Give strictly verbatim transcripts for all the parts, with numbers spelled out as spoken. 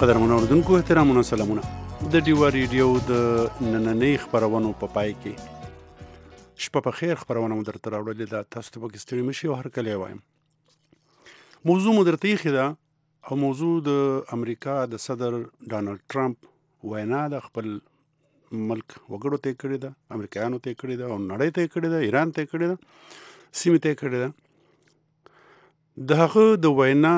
قدرمنو اوردونکو احترامونه سلامونه د ډیوا ریډیو د نننۍ خبرونو په پای کې شپه په خیر خبرونه مو درته راوړلې ده. تاسو ته پکې ستړي مشئ او هرکلی وایم. موضوع مو درته ایښې ده او موضوع د امریکا د صدر ډانلډ ټرمپ وینا د خپل ملک وګړو ته یې کړې ده، امریکایانو ته یې کړې ده او نړۍ ته یې کړې ده، ایران ته یې کړې ده، سیمې ته یې کړې ده. د هغه د وینا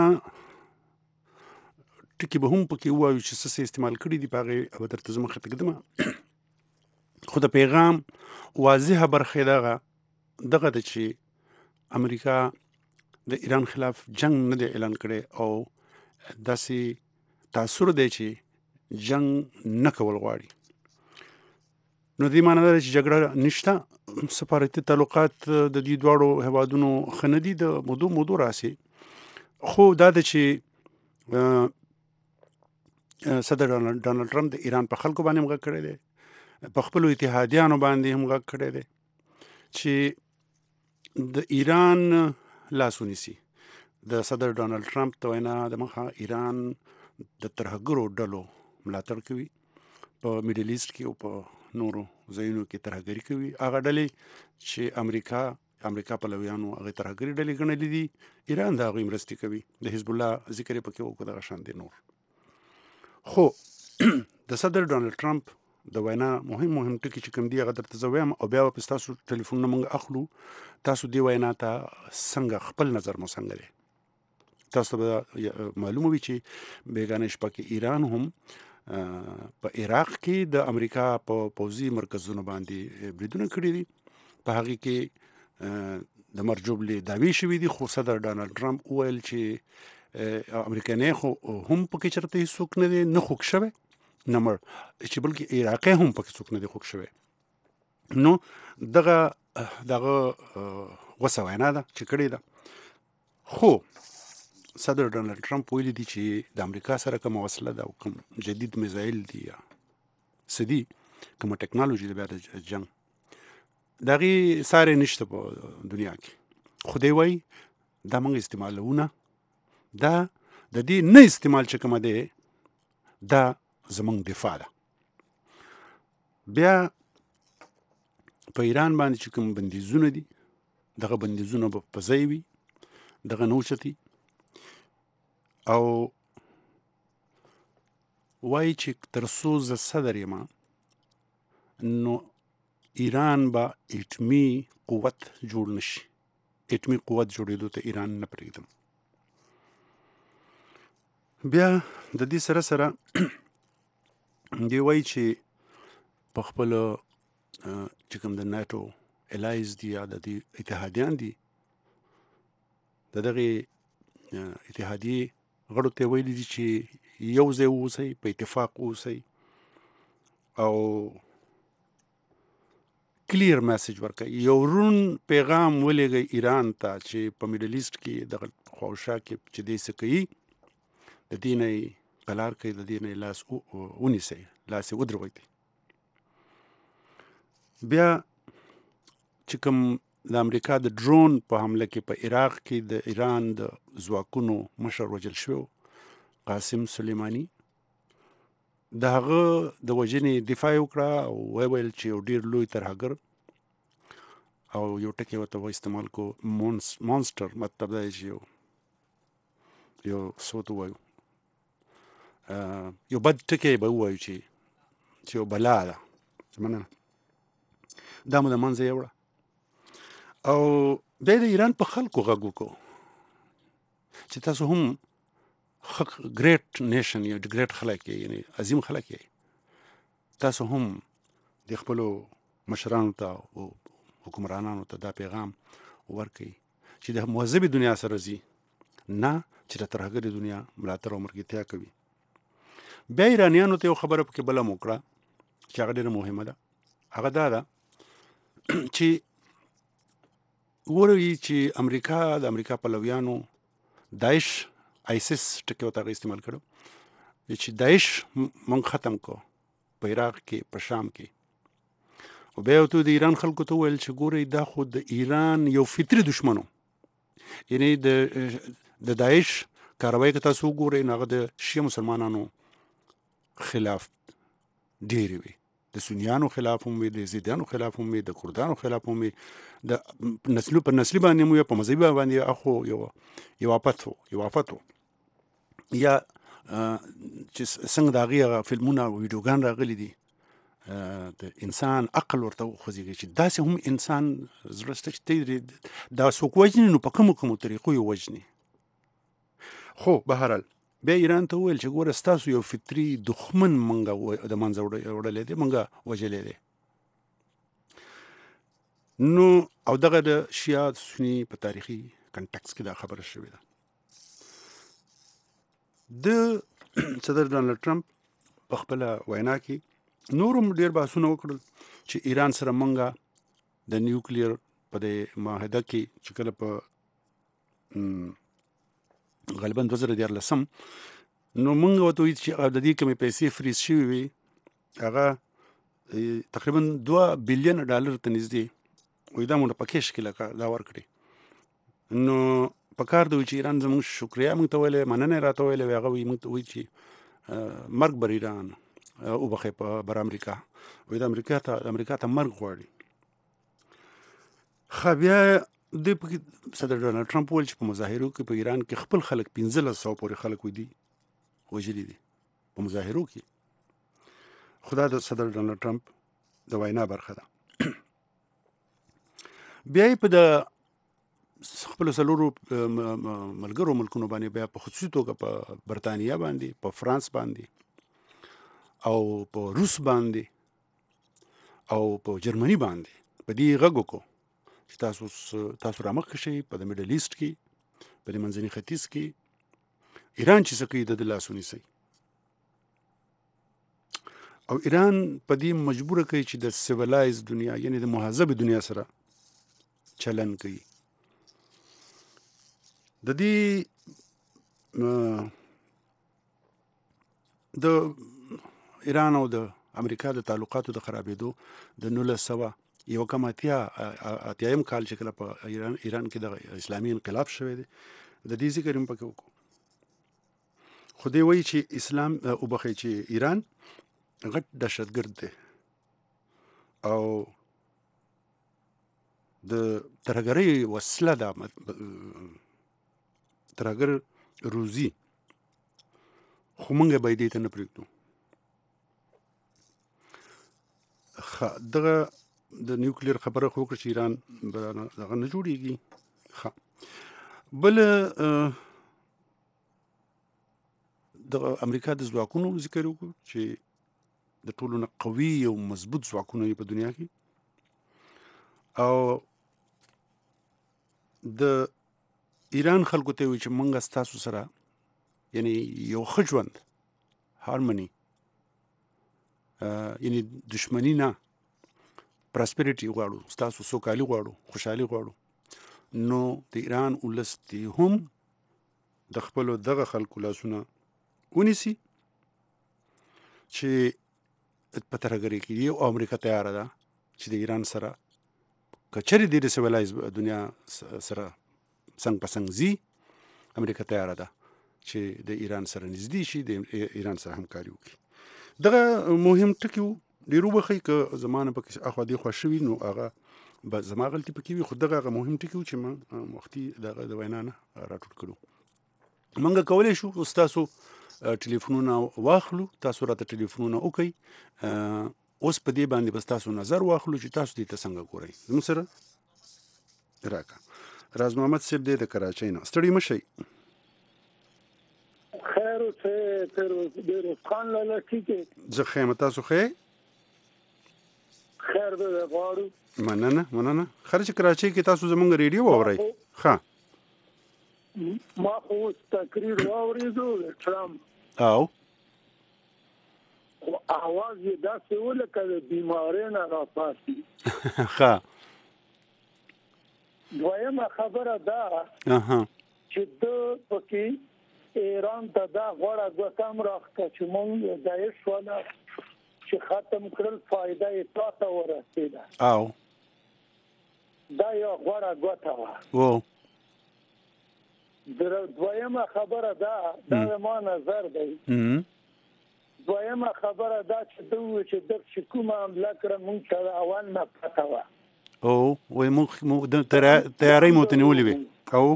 ټکي به هم پکې ووایو چې څه څه استعمال کړي دي، په هغې به درته زه مخې ته ږدم. خو د پیغام واضحه برخه یې دغه دغه ده چې امریکا د ایران خلاف جنگ نه دی اعلان کړی او داسې تاثر دی چې جنگ نه کول غواړي. نو دې معنی ده چې جګړه نشته، سفارتي تعلقات د دې دواړو هیوادونو ښه نه دي، د مودو مودو راسي. خو دا ده چې صدر ډانلډ ټرمپ د ایران په خلکو باندې هم غږ کړی دی، په خپلو اتحادیانو باندې هم غږ کړی دی چې د ایران لاس ونیسي. د صدر ډانلډ ټرمپ د وینا د مخه ایران د ترهګرو ډلو ملاتړ کوي، په میډل ایسټ کې او په نورو ځایونو کې ترهګري کوي. هغه ډلې چې امریکا امریکا پلویانو هغې ترهګري ډلې ګڼلې دي، ایران د هغوی مرستې کوي. د حزب الله ذکر یې پکې وکړو، دغه شان دی نور. خو د صدر ډانلډ ټرمپ د وینا مهم مهم ټکي چې کوم دي هغه درته زه وایم او بیا به پس تاسو ټلیفونونه موږ اخلو. تاسو دې وینا ته څنګه خپل نظر مو څنګه دی؟ تاسو به معلومه وي چې بیګانه شپه کې ایران هم په عراق کې د امریکا په پوځي مرکزونو باندې بریدونه کړي دي، په هغې کې د مرجوبلې دعوې شوي دي. خو صدر ډانلډ ټرمپ وویل چې امریکایان خو هم پکې چېرته هېڅوک نه دی نه خوږ شوی نه مړ، چې بلکې عراقی هم پکې څوک نه دی خوږ شوی. نو دغه دغه غوسه وینا ده چې کړې ده. خو صدر ډانلډ ټرمپ ویلي دي چې د امریکا سره کومه وسله ده او کوم جدید میزایل دي یا څه دي، کومه ټکنالوژي ده بیا د جنګ، د هغې ساری نشته په دنیا کې. خو دی وایي دا موږ استعمالونه، دا د دې نه استعمال چې کومه دی دا زموږ دفاع ده. بیا په ایران باندې چې کوم بندیزونه دي دغه بندیزونه به په ځای وي، دغه نه اوچتي. او وایي چې تر څو زه صدر یم نو ایران به اټمي قوت جوړ نه شي، اټمي قوت جوړېدو ته ایران نه پرېږدم. بیا د دې سره سره دی وایي چې په خپلو چې کوم د ناټو الایز دي یا د دې اتحادیان دي، د دغې اتحادیې غړو ته ویلي دي چې یو ځای واوسئ، په اتفاق واوسئ او کلیر میسج ورکوي، یو روڼ پیغام ولېږئ ایران ته چې په میډل ایسټ کې دغه خواوشا کې چې دی څه کوي د دې نه یې قلار کوي، د دې نه یې لاس ونیسئ، لاس یې ودروئ. بیا چې کوم د امریکا د ډرون په حمله کې په عراق کې د ایران د ځواکونو مشر وژل شوی قاسم سلیماني، د هغه د وژنې دفاع یې وکړه او وویل چې یو ډېر لوی ترهګر او یو ټکی ورته استعمال کو مونسټر، مطلب دا چې یو یو څه ورته ووایو یو بد ټکی به ووایو چې چې یو بلا ده. مننه. دا مو د منځه یې وړه او بیا د ایران په خلکو غږ وکړو چې تاسو هم ګریټ نیشن یا ګریټ خلک یې، یعنې عظیم خلک یې، تاسو هم د خپلو مشرانو ته او حکمرانانو ته دا پیغام ورکړئ چې د مهذبې دنیا سره ځي، نه چې د ترهګرې دنیا ملاتړ او ملګرتیا کوي. بیا ایرانیانو ته یو خبره پکې بله مو وکړه چې هغه ډېره مهمه ده. هغه دا ده چې ووایي چې امریکا د امریکا پلویانو داعش آیسس ټکي ورته هغه استعمال کړو چې داعش مونږ ختم کو په عراق کې په شام کې. او بیا ورته د ایران خلکو ته وویل چې ګورئ دا خو د ایران یو فطري دشمن و، یعنې د د داعش کاروایی که تاسو وګورئ نو هغه د شیعه مسلمانانو خلاف ډېرې وي. د سنیانو خلاف هم وي، د یزیدیانو خلاف هم وي، د کردانو خلاف هم وي، د نسلو په نسلي باندې هم وي، په مذهبي باندې اخو یو یو آفت و یو آفت و یا چې څنګه د هغې هغه فلمونه او ویډیوګان راغلي دي د انسان عقل ورته وخوځېږي چې داسې هم انسان زړه شته چې دا څوک وژني نو په کومو کومو طریقو یې وژني. خو بهرحال بیا ایران ته وویل چې ګوره ستاسو یو فطري دښمن موږ د منځه وړلی دی، موږ وژلی دی. نو او دغه د شیعه سني په تاریخي کنټکس کې دا خبره شوې ده. د صدر ډانلډ ټرمپ په خپله وینا کې نور هم ډېر بحثونه وکړل چې ایران سره موږ د نیوکلیر په دې معاهده کې چې کله په غالبا دوه زره دیارلسم نو موږ ورته وایي چې د دې کومې پیسې فریز شوي وي هغه تقریبا دوه بلیون ډالر ته نږدې وایي دا موږ په کیش کې لکه دا ورکړي. نو په کار دی چې ایران زموږ شکریا موږ ته ویلې، مننه یې راته ویلې، هغه وایي موږ ته وایي چې مرګ بر ایران وبخښئ په بر امریکا، وایي د امریکا ته د امریکا ته مرګ غواړي. ښه بیا دوی پکې صدر ډانلډ ټرمپ وویل چې په مظاهرو کې په ایران کې خپل خلک پنځلس سوه پورې خلک وي دي وژلي دي په مظاهرو کې. خو دا د صدر ډانلډ ټرمپ د وینا برخه ده. بیا یې په د خپلو څلورو ملګرو ملکونو باندې بیا په خصوصي توګه په برطانیه باندې، په فرانس باندې او په روس باندې او په جرمني باندې په دې غږ وکړو چې تاسو تاسو رامخکې شئ په د میډل ایسټ کې، په د منځني ختیځ کې ایران چې څه کوي د ده لاس ونیسئ. او ایران په دې مجبوره کوي چې د سیولایز دنیا یعنی د مهذب دنیا سره چلن کوي. د دې د ایران او د امریکا د تعلقاتو د خرابېدو د نولس سوه یو کم اتیا اتیایم کال چې کله په ایران ایران کې د اسلامي انقلاب شوی دی د دې ذکر هم پکې وکړو. خو دی وایي چې اسلام وبخښئ چې ایران غټ دهشتګرد دی او د ترهګرۍ وسله ده، ترهګر روزي، خو موږ به یې دې ته نه پرېږدو. ښه دغه د نیوکلیر خبره خو وکړه چې ایران به دغه نه جوړېږي. ښه بله دغه امریکا د ځواکونو ذکر وکړو چې د ټولو نه قوي او مضبوط ځواکونه یې په دنیا کې، او د ایران خلکو ته وایي چې موږ ستاسو سره یعنی یو ښه ژوند هارموني یعنی دشمني نه پراسپریټي غواړو، ستاسو سوکالي غواړو، خوشحالي غواړو. نو د ایران ولس دې هم د خپلو دغه خلکو لاسونه ونیسي چې په ترهګرۍ کې او امریکا تیاره ده چې د ایران سره که چېرې دې د سیولایز دنیا سره څنګ په څنګ ځي، امریکا تیاره ده چې د ایران سره نږدې شي، د ایران سره همکاري وکړي. دغه مهم ټکي وو. ډېر وبښئ که زما نه پکې اخوا دېخوا شوي نو هغه به زما غلطي پکې وي، خو دغه هغه مهم ټکي وو چې ما وختي دغه د وینا نه راټول کړو. موږ کولی شو ستاسو ټلیفونونه واخلو، تاسو راته ټلیفونونه وکئ، اوس په دې باندې به ستاسو نظر واخلو چې تاسو دې ته څنګه ګورئ. زموږ سره راکړه. راز محمد صاحب دی د کراچۍ نه، ستړي مه شئ. خیر اوسئ، د روزخان لاله ټیک یې؟ زه ښه یم، تاسو ښه یې؟ خیر به غواړو. مننه مننه. خیر چې کراچۍ کې تاسو زموږ ریډیو واورئ. ښه ما خو اوس تقریر واورېدو د ټرمپ، او خو اواز یې داسې و لکه د بیمارۍ نه راپاڅي. ښه دویمه خبره دا چې ده پکې ایران ته دا غوړه ګوته هم راښکه چې موږ داعش والا چې ختم کړل فایده یې تا ته ورسېده. او دا یو غوړه ګوته وه. دویمه خبره دا دا ما نظر دی دویمه خبره دا چې دوی چې د کومه عمله کړه مونږ ته اول نه پته وه او وای موږ موږ د تیاری مو ته نیولې وي او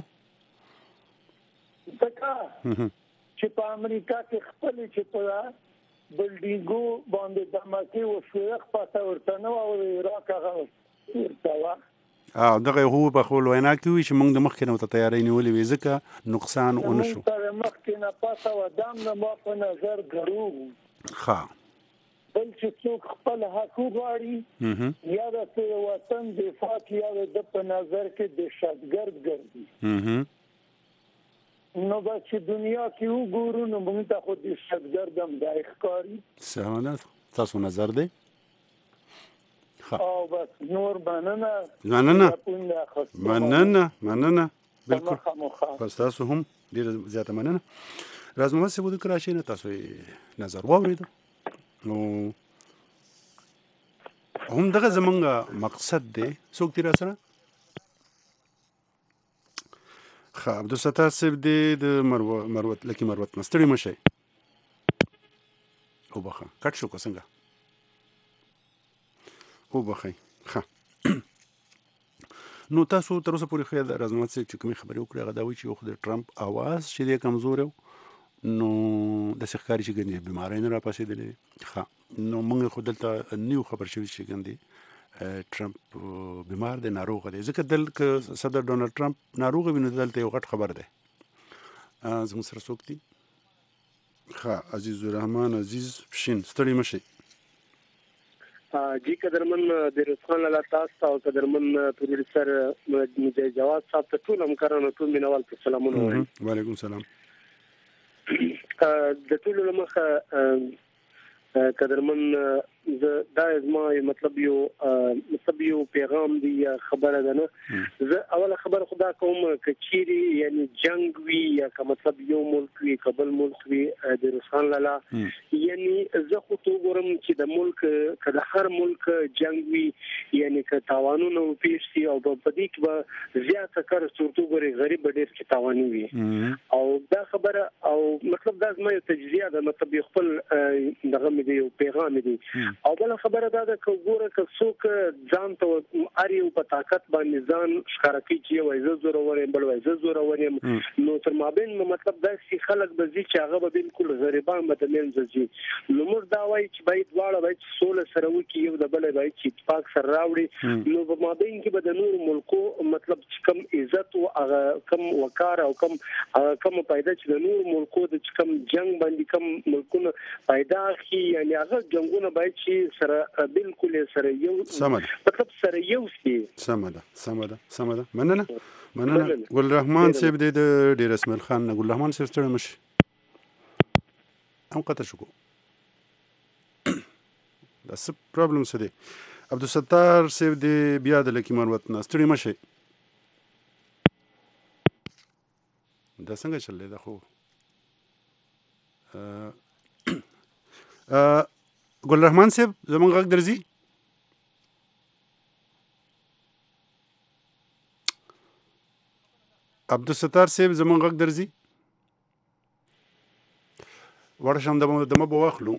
ځکه چې په امریکا کې خپل چې په بلډینګو باندې دماکي وشوه پته ورته نو او عراق هغه ورته وه اه دغه هو په خپل وینا کې وي چې موږ د مخکې نو ته تیاری نیولې وي ځکه نقصان ونه شو مخکې نه پته وه دام نه ما په نظر دروغ ښه بل چې څوک خپل حق وغواړي یا د وطن دفاع کوي یا د په نظر کې دهشتګرد ګرځي نو بس چې دنیا کې وګورو نو موږ ته خو دهشتګرد هم دی ښکاري سمه ده تاسو نظر دی او بس نور مننه مننه مننه مننه بالکل بس تاسو هم ډیره زیاته مننه راز محمد صاحب د کراشي نه تاسو نظر واورید نو هم دغه زمونږ مقصد دی څوک دی را سره ښه عبدالستار صاحب دی د مروت لکي مروت نه ستړي مه شئ وبخه کټ شو که څنګه وبخئ ښه نو تاسو تر اوسه پورې ښه راز محمد صاحب چې کومې خبرې وکړې هغه دا وایي چې یو خو د ټرمپ اواز چې دی کمزوری و نو داسې ښکاري چې ګندې بیماری نه راپاسېدلې ښه نو موږ خو دلته نیو خبر شوي چې ګندې ټرمپ بیمار دی ناروغه دی ځکه دلته صدر ډونالډ ټرمپ ناروغه وي نو دلته یو غټ خبر دی زموږ سره څوک دي ښه عزیز الرحمن عزیز پشین ستړي مه شئ جی قدرمن بیروز خان لاله تاسو او قدرمن پروډوسر مجاهد جواد صاحب ته ټول همکارانو ټول مینوال ته سلامونه وایم وعلیکم السلام د ټول لمخه قدرمن دا زما مطلب یو مطلب یو پیغام دی یا خبره ده نه زه اوله خبر خدا کوم کچيري یعنی جنگ وی یا که مطلب یو ملک وی قبل ملک وی د روسان لاله یعنی زه خو تو ګورم چې د ملک کله هر ملک جنگ وی یعنی که تاوانونه پیښ شي او په دې کې به زیاته کار څورتو ګوري غریب ډېر کې تاوان وي او دا خبره او مطلب دا زما یو تجزیه ده مطلب خپل دغه مې دی پیغام دی او بل خبره دا ده چې ګوره که څوک ځان ته اړیو په طاقت باندې ځان ښکارا کوي چې وای زه زوره ورم بل وای زه زوره ورم نو تر مابین مطلب دا چې خلک به ځي چې هغه به بالکل غریبان به د منځ ځي نو موږ دا وایي چې باید واړه باید سوله سره وکړي یو د بل باید چې اتفاق سره راوړي نو په مابین کې به د نور ملکو مطلب کم عزت او کم وقار او کم کم پیدا چې د نور ملکو د کم جنگ باندې کم ملکونه پیدا شي یعنی هغه جنگونه باید چې سره بالکل سره یو مطلب سره یو شي سمه ده سمه ده سمه ده مننه مننه ګل رحمان صاحب د ډیر اسماعیل خان ګل رحمان صاحب ستړي مشي هم قطع شو دا څه پرابلم څه دی عبدالستار صاحب د بیا د لکي مروت نه ستړي مشي دا څنګه چلې دا خو ګل رحمان صاحب زمونږ غږ درځي عبدالستار صاحب زمونږ غږ درځي وړه شم دمه به واخلو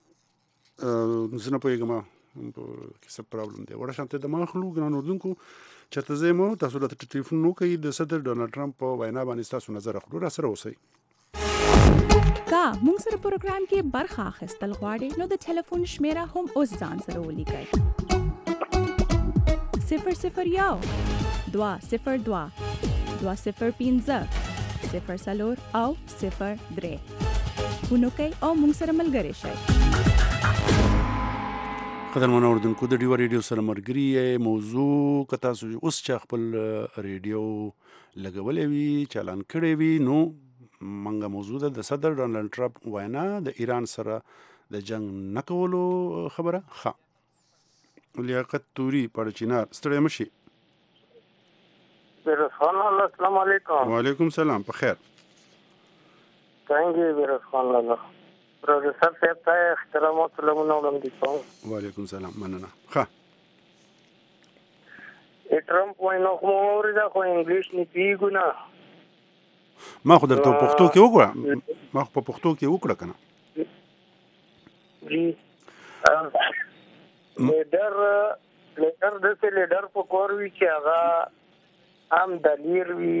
زه نه پوهېږم کې څه پرابلم دی وړه شم ته دمه اخلو ګران اردونکو چېرته ځای مو تاسو راته ټلیفون وکړئ د صدر ډونالډ ټرمپ په وینا باندې ستاسو نظر اخلو را سره اوسئ کا مونږ سره پروګرام کې برخه اخیستل غواړئ نو د ټلیفون شمیره هم اوس ځان سره ولیکئ صفر صفر یو دوه صفر دوه دوه صفر پنځه صفر څلور او صفر درې فون وکئ او مونږ سره ملګري شئ قدرمن اردوونکو د ډیو ریډیو سره ملګري موضوع که تاسو اوس چا خپل ریډیو لګولی وي چالان کړی وي نو منګه موضوع ده د صدر ډونالډ ټرمپ وینا د ایران سره د جنگ نه کولو خبره ښه لیاقت توري پړچینار ستړی مشي بیروز خان لاله السلام علیکم وعلیکم السلام په خیر څنګه بیروز خان لاله پروفیسور صاحب ته احترامات لمنه وړاندې کوم وعلیکم السلام مننه ښه ټرمپ وینا خو اورېده خو انګلیش نه پیږو نه ما خو درته پښتو کې وکړه ما خو په پښتو کې وکړه کنه وکړي لیډر لیډر داسې لیډر په کور وي چې هغه هم دلیر وي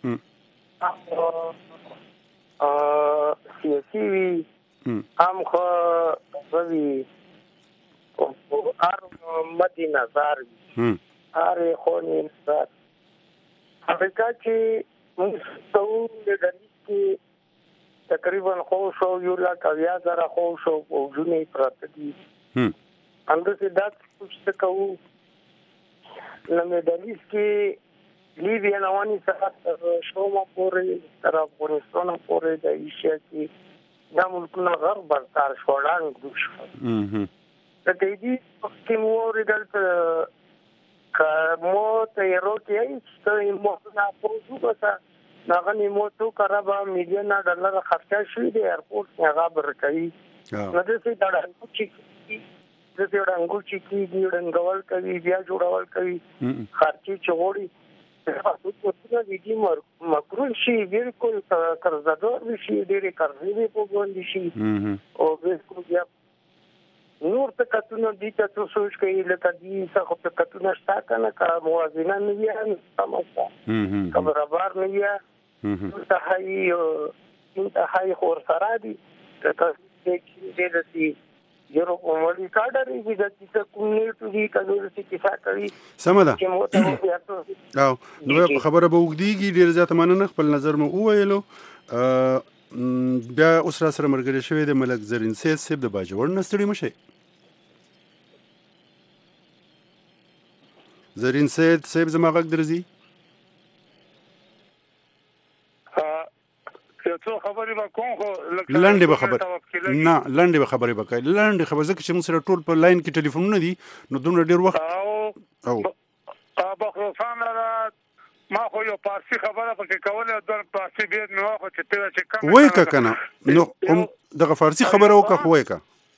سیاسي وي هم خو وي هر مدي نظر وي هر خوني نظر امریکا چې موږ ته لیډري کې تقریبا خو شو یو لاک اویا زره خو شو وجونه پراته دي اندر سے دات کچھ تکو لمدلیس کې لیبیا نوانی سره شوما پورې تر افغانستان پورې د ایشیا کې د ملکونو غرب برتر شوړان ګوش ته دې چې مو ریدل مو ته یو کې چې مو نه پوزو بسا ناغنی مو تو کرابا میلیون ډالر خرچه شوی دی ایرپورټ هغه برکوي نو د څه ډاډه چې د څه ډاډه چې کی دی ډنګول کوي بیا جوړول کوي خرچي چوړي تاسو ته څه دي مکرون شي بالکل قرضدار شي ډېری قرضې په باندې شي او بالکل بیا نور ته کتونه دي چې تاسو سوچ کوي لکه دې څه په کتونه شتا کنه کا موازنه نه وي سمستا خبربار نه وي انتهایی انتهایی خور سره دي تاسو دې دې دې یو کومړی کاډرې دي چې کومېټو دي کله چې کیسه کوي سمدا او نو خبره به وګديږي ډیر زیات مننه خپل نظر مو وویلو بیا اوس را سره مرګري شوی د ملک زرین سید سیب د باجوړ نستړي مشه زرین سید سیب زما غږ درځي څو خبرې به کوم خو لنډه به خبر نه لنډه به خبرې به کوي لنډه خبر ځکه چې موږ سره ټول په لاین کې ټلیفونونه دي نو دومره ډیر وخت او او بخرسان ما خو یو پارسي خبره پکې کوله د پارسي به نو خو چې ته چې کم وای کا کنه نو دغه فارسی خبره وکړه خو وای کا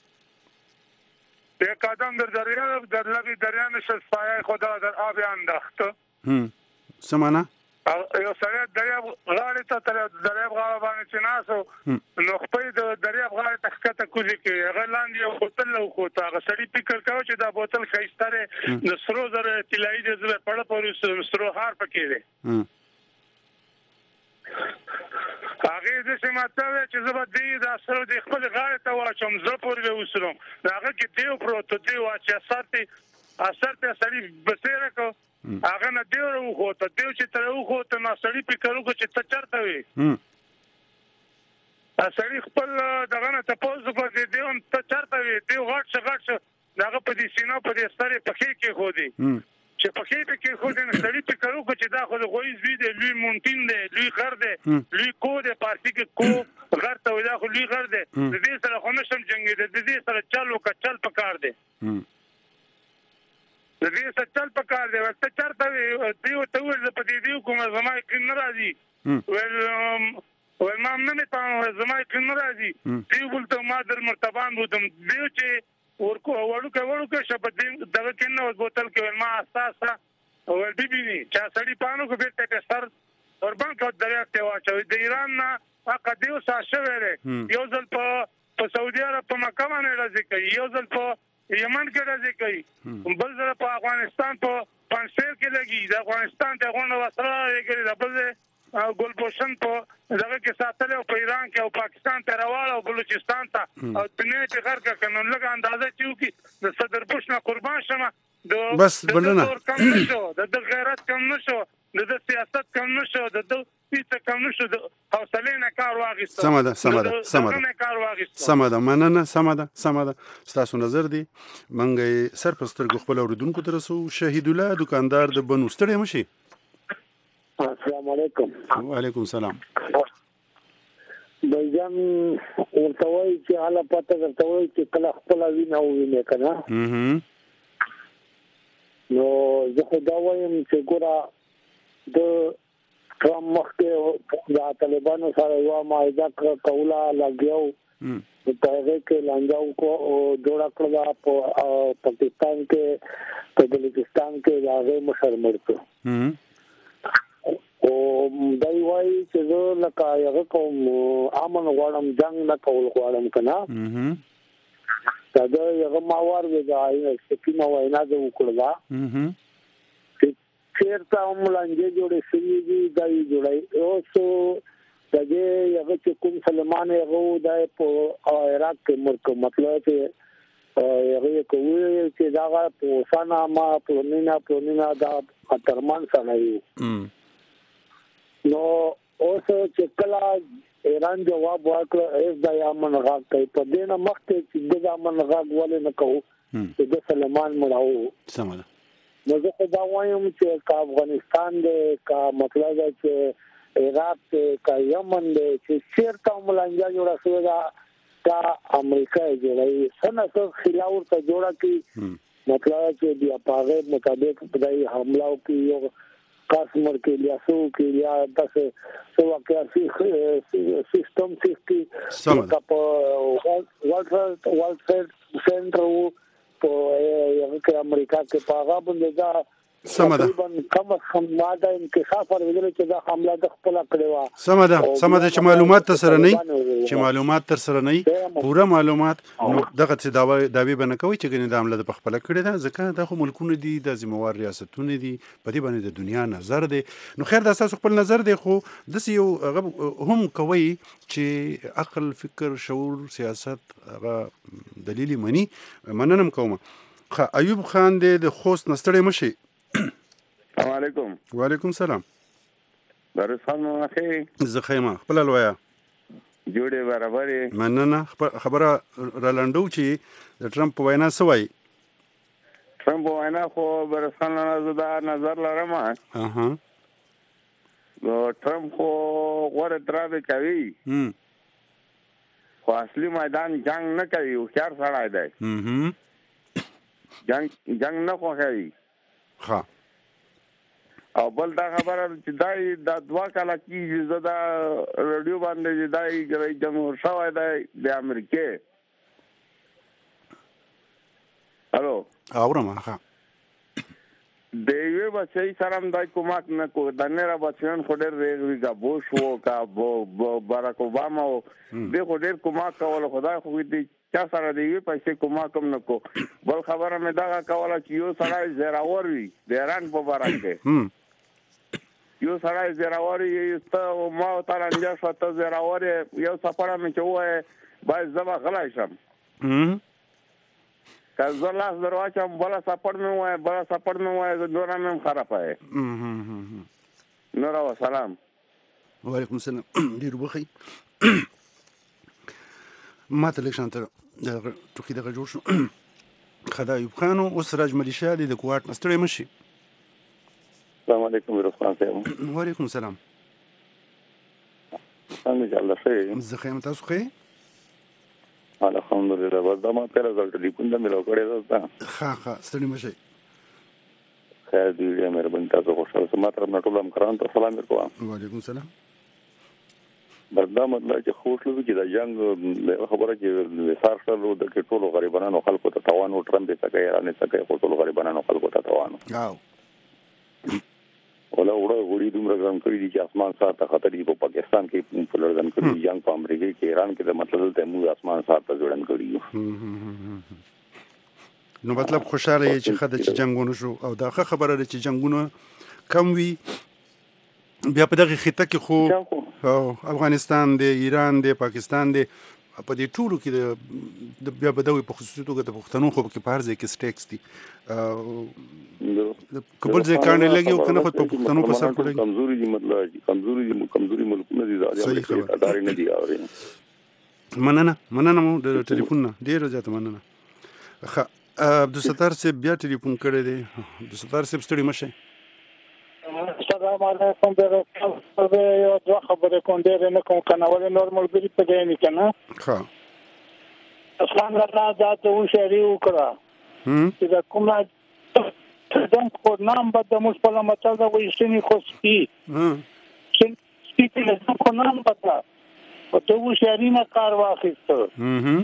یک قدم در دریا در لبی دریا نشست پایه خدا در آب انداخت هم سمانه یو سره دریاب غاړې ته تر دریاب غاړه باندې چې ناسو نو خپل د دریاب غاړې ته ښکته کوزي کې هغه لاندې یو بوتل له کوته هغه سړی فکر کاوه چې دا بوتل ښایسته د سرو زره طلایي د زړه پړه پورې سرو هار پکې دی هغه د سماته چې زما دې دا سره د خپل غاړې ته واچوم زه پورې وسروم هغه کې دیو پروت دی واچ اثرته اثرته سړی بسیره کو هغه نه دیو خو ته دیو چې تر خو ته نه سړی فکر وکړي چې ته چرته وي ا سړی خپل دغه نه تاسو په دې دیو ته چرته وي دیو غټ غټ دغه په دې سینو په دې ستاره پخې کې خو دی چې پخې کې خو دې سړی فکر وکړي چې دا خو د غوي زوی دی لوی مونټین دی لوی غر دی لوی کو دی پارتي کې کو غر ته ودا خو لوی غر دی د دې سره خو نشم جنگي د دې سره چالو کچل پکار دی د دې څه چل پکار دی ورته چرته دیو ته ول په دې دیو کوم زما کې ناراضي ول ول ما نه پام زما کې ناراضي دیو ولته ما در مرتبان بودم دیو چې ورکو وړو کې وړو کې شپه دغه کې نو بوتل کې ما اساسا ول بيبيني چا سړي پانو کو بیرته کې سر اوربان کو دریا ته واچوي د ایران نه هغه دیو ساشوره یو ځل په سعودي عرب په مکه باندې راځي کوي یو ځل په یمن کې راځي کوي بل ځل په افغانستان په پنځیر کې لګي د افغانستان ته غونډه وسره لګي د بل ګلپوشن په دغه کې ساتل او په ایران کې او پاکستان ته راواله او بلوچستان ته او دنیا ته غر کا قانون لګ اندازه چيو کې د صدر بوش نه قربان شمه بس بلنه د غیرت کم نشو د سیاست کم نشو د هیڅ کم نشو د حوصله نه کار واغست سمده سمده سمده سمده مننه سمده سمده تاسو نظر دی منګي سر پستر خپل اوردونکو ترسو شهید الله دکاندار د بنو ستړي مشي السلام علیکم وعلیکم السلام بجن ورتوي چې حالا پته ورتوي چې کله خپل وینه وینه کنه نو زه خدا وایم چې ګورا د ټرام مخکې د طالبانو سره یو معاهده کوله لګیاو په هغه کې لانجاو کو جوړ کړل په پاکستان کې په بلوچستان کې هغه مشر مرته او دای وای چې زه لکه هغه کوم امن غواړم جنگ نه کول غواړم کنه دا یو ماوار وځای چې ما وینا د وکړه هم چې چیرته ملانجه جوړې شوې دي دا یې جوړای اوسو دا یو چې کوم سلمان یو د په عراق کې مرکو مطلب چې یو کوی چې دا په سانا ما پرونینا پرونینا دا خطرمن سره یو نو اوسو چې کله ایران جواب ورکړ ایس د یمن غاټ په دې نه مخته چې د یمن غاټ ولې نه کوو چې د سلمان مړاو سمه نو زه دا وایم چې کا افغانستان دې کا مطلب چې عراق دې کا یمن دې چې چیرته ملانجا جوړه شوې ده کا امریکا جوړي سنت خلاف ته جوړه کی مطلب چې بیا په مطابق دای حمله کوي یو کاسمر کې لیا سو کې لیا تاسو سو واقعي سیستم سیفتي کا په والټر والټر سنټر په یو کې امریکا کې پاغا باندې دا سمده کم کم ماده انکشاف ورغله چې دا حمله د خپل کړي وا سمده سمده چې معلومات تر سره نه چې معلومات تر سره نه پوره معلومات دغه څه داوی داوی بنه کوي چې ګنې د عمله د خپل کړي دا ځکه د ملکونو دي د ذمہوار ریاستونه دي په دې باندې د دنیا نظر دی نو خیر د اساس خپل نظر دی خو د یو هم کوي چې عقل فکر شعور سیاست هغه دلیل منی مننم کوم ایوب خان د خوست نستړی مشي السلام علیکم وعلیکم السلام برسان مخه زخیمه خپل لویا جوړه برابرې مننه خبره رالندو چې د ټرمپ وینا سوای ټرمپ وینا خو برسان نه زدا نظر لرم اها نو ټرمپ خو غوړه درابه کوي هم خو اصلي میدان جنگ نه کوي او خیر سره دی هم جنگ جنگ نه کوي ها او بل دا خبره چې دای د دوا کاله کې زدا رادیو باندې دای رئیس جمهور شوی دی د امریکا الو اورم ها د یو بچی سره دای کومک نه کو د نه را بچیان خو ډېر ریږي کا بوش وو کا باراک اوباما د خو ډېر کومک کول خدای خو دې چا سره دی پیسې کومک هم نه کو بل خبره مې دا کوله چې یو سره زراور وي د ایران په باره کې یو سره زراور یې ته ما تعالی انجا شته زراور یو سفر مې چوه باید زما غلای شم کله لاس دروازه بل سفر مې وای بل سفر مې وای زړه مې خراب ہے نور او سلام وعلیکم السلام ډیر بخي ما ته لیک شانته ټوکی دغه جوړ شو خدای ایوب خان او سراج ملیشا د کوارت مستری مشي السلام علیکم ورحمت الله وعلیکم السلام څنګه الله خیر زه خیم تاسو خیر الحمدلله ودا ما پر رزلټ لیکون د ملو کړی دا ها ها ستړي مشي خیر دی مهرباني تاسو خوشاله سمات رب نټولم کران ته سلام وکړم وعلیکم السلام بردا مطلب چې خوشلو چې د جنگ خبره چې وسار شلو د ټولو غریبانو خلکو ته توان او ټرمپ ته کوي نه څه کوي ټولو غریبانو خلکو ته توان واو ولا وړه غوړي دومره ګرام کړی دي چې اسمان ساته خطر دی په پاکستان کې په لړزن کړی جنگ په امریکا کې ایران کې د مطلب ته مو اسمان ساته جوړن کړی نو مطلب خوشاله چې خدای چې جنگونه شو او دا خبره ده چې جنگونه کم وي بیا په دغه خطه کې خو افغانستان دی ایران دی پاکستان دی په دې ټولو کې د بیا بدوي په خصوصي توګه د پښتنو خو کې په هر ځای کې سټیکس دي کبل ځای کارنه لګي او کنه خو په پښتنو په سر پړي کمزوري دي مطلب کمزوري دي کمزوري ملکونه دي ځاځي ادارې نه دي اوري مننه مننه مو د ټلیفون نه ډیر زیات مننه خ عبدالستار صاحب بیا ټلیفون کړی دی عبدالستار صاحب ستړي مشه السلام علیکم درته یو دوه خبرې کوم ډېر نه کوم کنه ولې نورمال ګری په دی نه کنه ها اسلام الله ذات او شری وکړه چې دا کومه دم کو نام بد موږ په لمچل دا وایي شنی خو سپی چې سپی له کو نام پتا او ته و شری نه کار واخیسته هم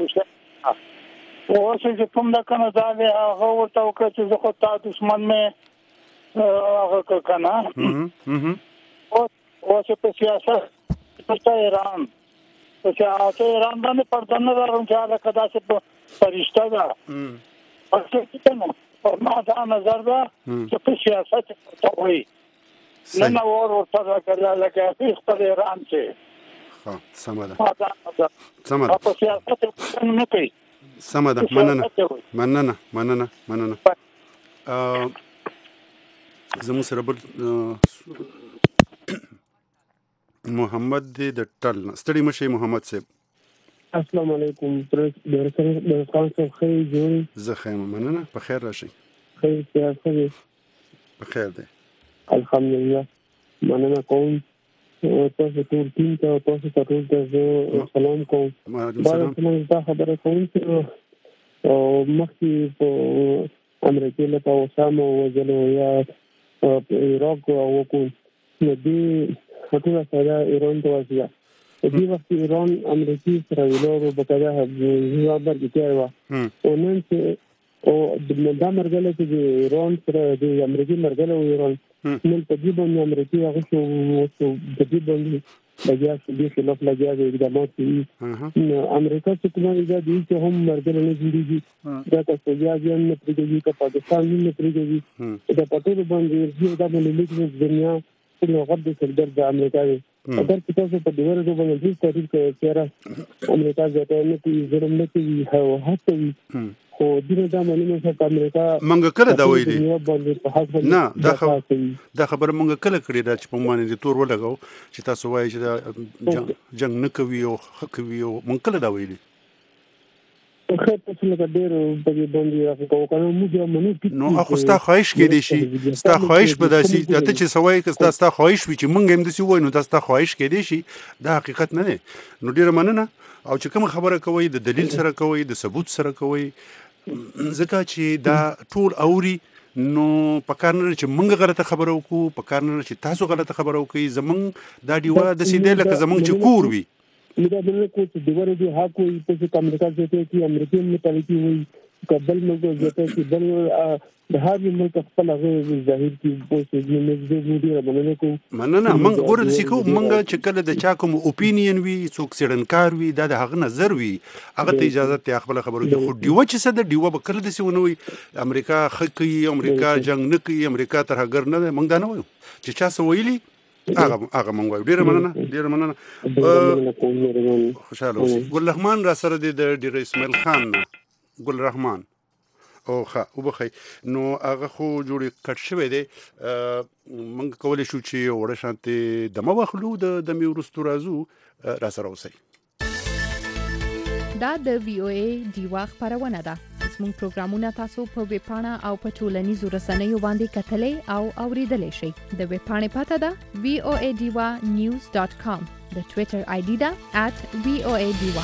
او چې کوم دا کنه دا هغه ورته وکړه چې زه خو تا دشمن مې هغه کنه او او چې په سیاست په ایران په سیاست ایران باندې پردانه راوم چې هغه کدا چې فرشته ده پښتو کې نو په ما دا نظر ده چې په سیاست ته وایي نه نو ورته راځي لکه په خپل ایران کې ها سمه سمه په سیاست کې نه کوي سمه ده مننه مننه مننه مننه ا زمو سره بل محمد دې د ټل ستړي مشه محمد صاحب السلام علیکم پرس د رسول خان صاحب خیر جوړ زه خیر مننه په خیر راشي خیر سیاست په خیر دی الحمدلله مننه کوم تاسو ټول ټیم ته تاسو ته ټول ته سلام کوم باید څنګه دا خبره کوم چې مخکې په امریکا له اوسامه وجلو یا عراق او کوم نو دې ټول سره ایران ته ورسېده په دې وخت ایران امریکای سره ویلو په کده هغه برګ کېوا او نن چې او د مرګله چې ایران سره د امریکای مرګله او ایران نن په دې باندې امریکای هغه شو د دې باندې بیا چې دې خلاف لګیا دی اقدامات کوي امریکا چې کومه ایجاد دي چې هم مرګله نه جوړیږي دا تاسو بیا ځین نه پریږدي چې پاکستان نه پریږدي دا پټول باندې دا باندې د دنیا څنګه غوډه سردار د امریکا دی اگر تاسو په دغه ډول باندې تاریخ کې چیرې امریکا ځته نه کوي ظلم نه کوي هو هڅوي خو دغه د معلومه چې امریکا منګه کړه دا ویلي نه دا خبر دا خبر منګه کله کړی دا چې په باندې د تور ولګاو چې تاسو وایي چې دا جنگ نه کوي او حق کوي او منګه کله دا ویلي خو تاسو له ډېر په دې باندې راکو کنه موږ منو نو اخو ستا خواهش کې دي شي ستا خواهش به داسي ته چې سوای که ستا خواهش وي چې مونږ هم داسي وای نو ستا خواهش کې دي شي دا حقیقت نه دی نو ډیره مننه او چې کوم خبره کوي د دلیل سره کوي د ثبوت سره کوي ځکه چې دا ټول اوري نو پکار نه چې مونږ غلطه خبره وکړو پکار نه چې تاسو غلطه خبره وکړي زمونږ دا دیوا د سیدې لکه زمونږ چې کور وي دا بل کو چې دیوره دی ها کوئی په امریکا ځته کې امریکای متعلقي وي کبل موږ ځته کې بل د هر ملک خپل غیر ظاهر کې په څه نه مزه دی ربنه کو مننه موږ ګور د سیکو موږ چې کله د چا کوم اپینین وي څوک سړنکار وي دا د هغه نظر وي هغه ته اجازه ته خپل خبرو کې خو دیو چې څه د دیو به کړل دي ونه وي امریکا خکې امریکا جنگ نه کوي امریکا تر هغه نه موږ دا نه وایو چې چا څه ویلي هغه هغه مونږ وایو ډیره مننه ډیره مننه خوشاله اوسئ ګل رحمان را سره دی د ډیر اسماعیل خان ګل رحمان او ښه وبخئ نو هغه خو جوړې کټ شوی دی موږ کولی شو چې وړه شانتې دمه واخلو د دمې وروستو راځو را سره اوسئ دا د وی او ای دیوا خبرونه ده زموږ پروګرامونه تاسو په ویب پاڼه او په ټولنیزو رسنیو باندې کتلې او اوریدلې شئ د ویب پاڼې پته ده وی او ای دیوا نیوز ډاٹ کام د ټوئیټر آی ډي ده ات وی او ای دیوا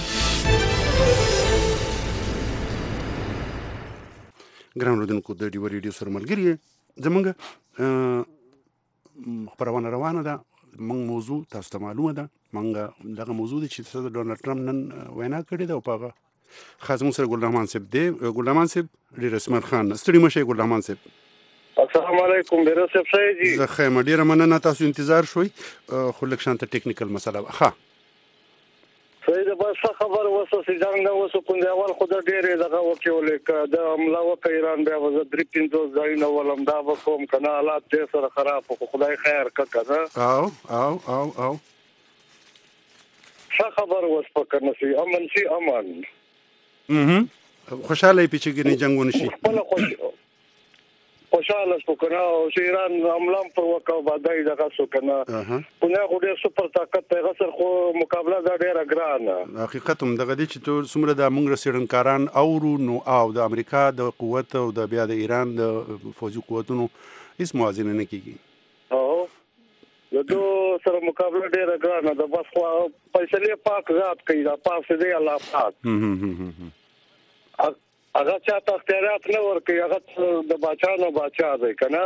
ګران اوریدونکو د ډیوا ریډیو سره ملګری زمونږ خبرونه روانه ده موږ موضوع تاسو ته معلومه ده موږ دغه موضوع دي چې صدر ډونالد ټرمپ نن وینا کړې ده او په خاص موږ سره ګل رحمان صاحب دی ګل رحمان صاحب ډیر اسماعیل خان ستړي مشه ګل رحمان صاحب السلام علیکم ډیر صاحب شایي زه خیر ډیر مننه تاسو انتظار شوي خو لږ شانته ټیکنیکل مسله ښه سید بس خبر وسو چې څنګه وسو کوم دی اول خدای ډېر دغه وکیول ک د عمله وک ایران بیا وز درې پینځه ځای نو ولم دا وکوم کنه حالات دې سره خراب خو خدای خیر کړه او او او او څه خبر وس پکنه سي امن سي امان اها خوشاله پیچګنی جنگونه شي خوشاله شو کنه او ایران عملام پر وکاو باندې دغه شو کنه کنه خو ډېر سپر طاقت ته غسر خو مقابله دا ډېر ګرانه حقیقت هم دغه دي چې ټول څومره د موږ رسېدونکاران اورو نو او د امریکا د قوت او د بیا د ایران د فوجي قوتونو هیڅ موازنه نه کیږي او د دوه سره مقابله ډېر ګرانه ده بس خو فیصله پاک ذات کوي دا پاک دې الله پاک هغه چاته اختیارات نه ورکي هغه د بچانو بچا دی کنه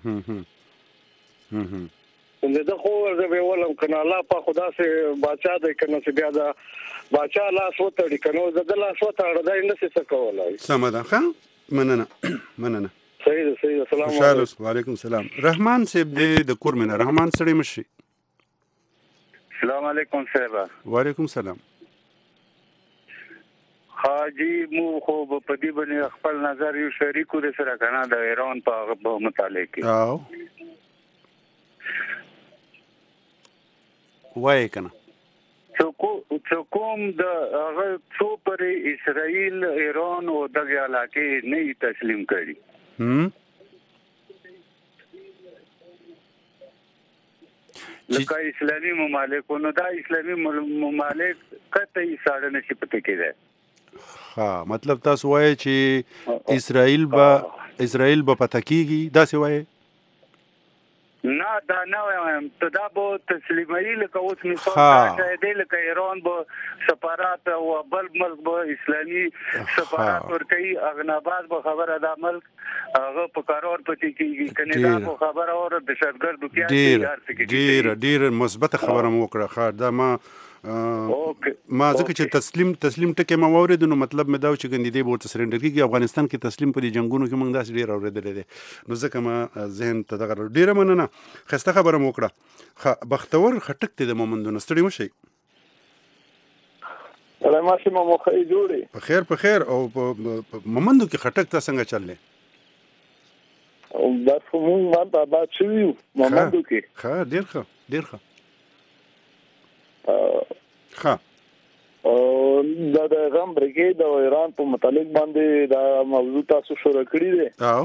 هم هم زه خو ورته ولم کنه الله په خدا سي بچا دی کنه چې بیا دا بچا لاس وتړي کنه د لاس وتړ دای نه څه کولای سمه ده ښه مننه مننه صحیح صحیح السلام علیکم وعلیکم السلام رحمان صاحب د کورمنه رحمان سړی مشي السلام علیکم صاحب وعلیکم السلام حاجی مو خو په دې باندې خپل نظر یو شریکو د سره کنه د ایران په متعلق او وای کنه څو کوم د هغه څو پر اسرائیل ایران او دغه علاقې نه تسلیم کړي هم لکه اسلامي ممالک نو دا اسلامي ممالک کته یې ساړه نشي پته کېده ها مطلب تاسو وایي چې اسرائیل به اسرائیل به پته کیږي دا څه وایي نه دا نه وایم ته دا به تسلیمي لکه اوس مثال راځي لکه ایران به سفارت او بل ملک به اسلامي سفارت ورکړي اغناباد به خبره د ملک هغه په قرار پټي کیږي کنه دا په خبره اور د شرګردو کې ډیر ډیر ډیر مثبت خبره مو وکړه خا دا ما ما ځکه چې تسلیم تسلیم ټکي ما واورید نو مطلب مې دا چې ګندې به ورته سرندر کیږي افغانستان کې تسلیم په دي جنگونو کې موږ داس ډیر اوریدل دي نو ځکه ما ذهن ته دغه ډیره مننه خسته خبره مو وکړه بختور خټک ته د مومندونو ستړي مشي ولا ماشي مو مخې جوړي په خیر په خیر او مومندو کې خټک ته څنګه چللې او دا فهمون ما بابا چې مومندو کې ښه ډیر ښه ډیر ښه ها او دا د غم برګید او ایران په متعلق باندې دا موضوع تاسو شروع کړی دی او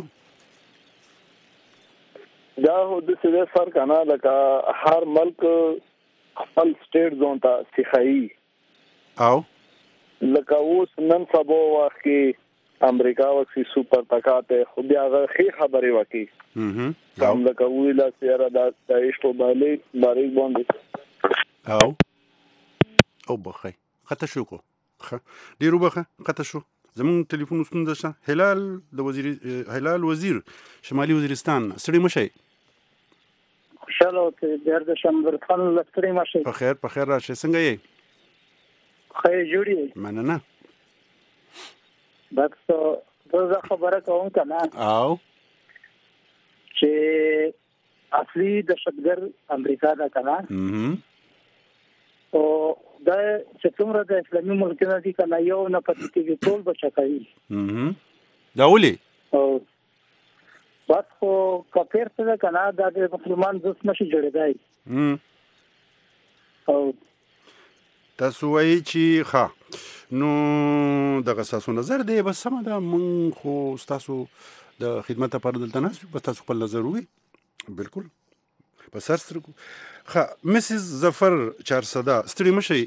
دا د څه سر کنه لکه هر ملک خپل سټیټ زون ته سیخایي او لکه اوس نن سبا وخت کې امریکا وکسي سپر طاقت خو بیا غي خبرې وکي هم هم لکه ویلا سیاره دا ایشتو باندې باندې باندې او او بخی خطه شو کو خ ډیرو بخه خطه شو زمون ټلیفون ستونزه شته هلال د وزیر هلال وزیر شمالي وزیرستان سړي مشي خوشاله ته د شمبر خان لستري مشي په خیر په خیر راشه څنګه یې خیر جوړی مننه بس دا خبره کوم کنه او چې اصلي دهشتګر امریکا دا کنه هم او دا چې څومره د اسلامي ملکونو دي کنه یو نه پاتې کېږي ټول بچکایي هم دا ولي او بس خو کفر څه کنه دا د مسلمان ځس نشي جوړېدای هم او تاسو وایي چې ښه نو دغه تاسو نظر دی بس سم ده مونږ خو تاسو د خدمت لپاره دلته نه بس تاسو خپل نظر وي بالکل په سر سره ښه مسز ظفر چارصدا ستړي مشي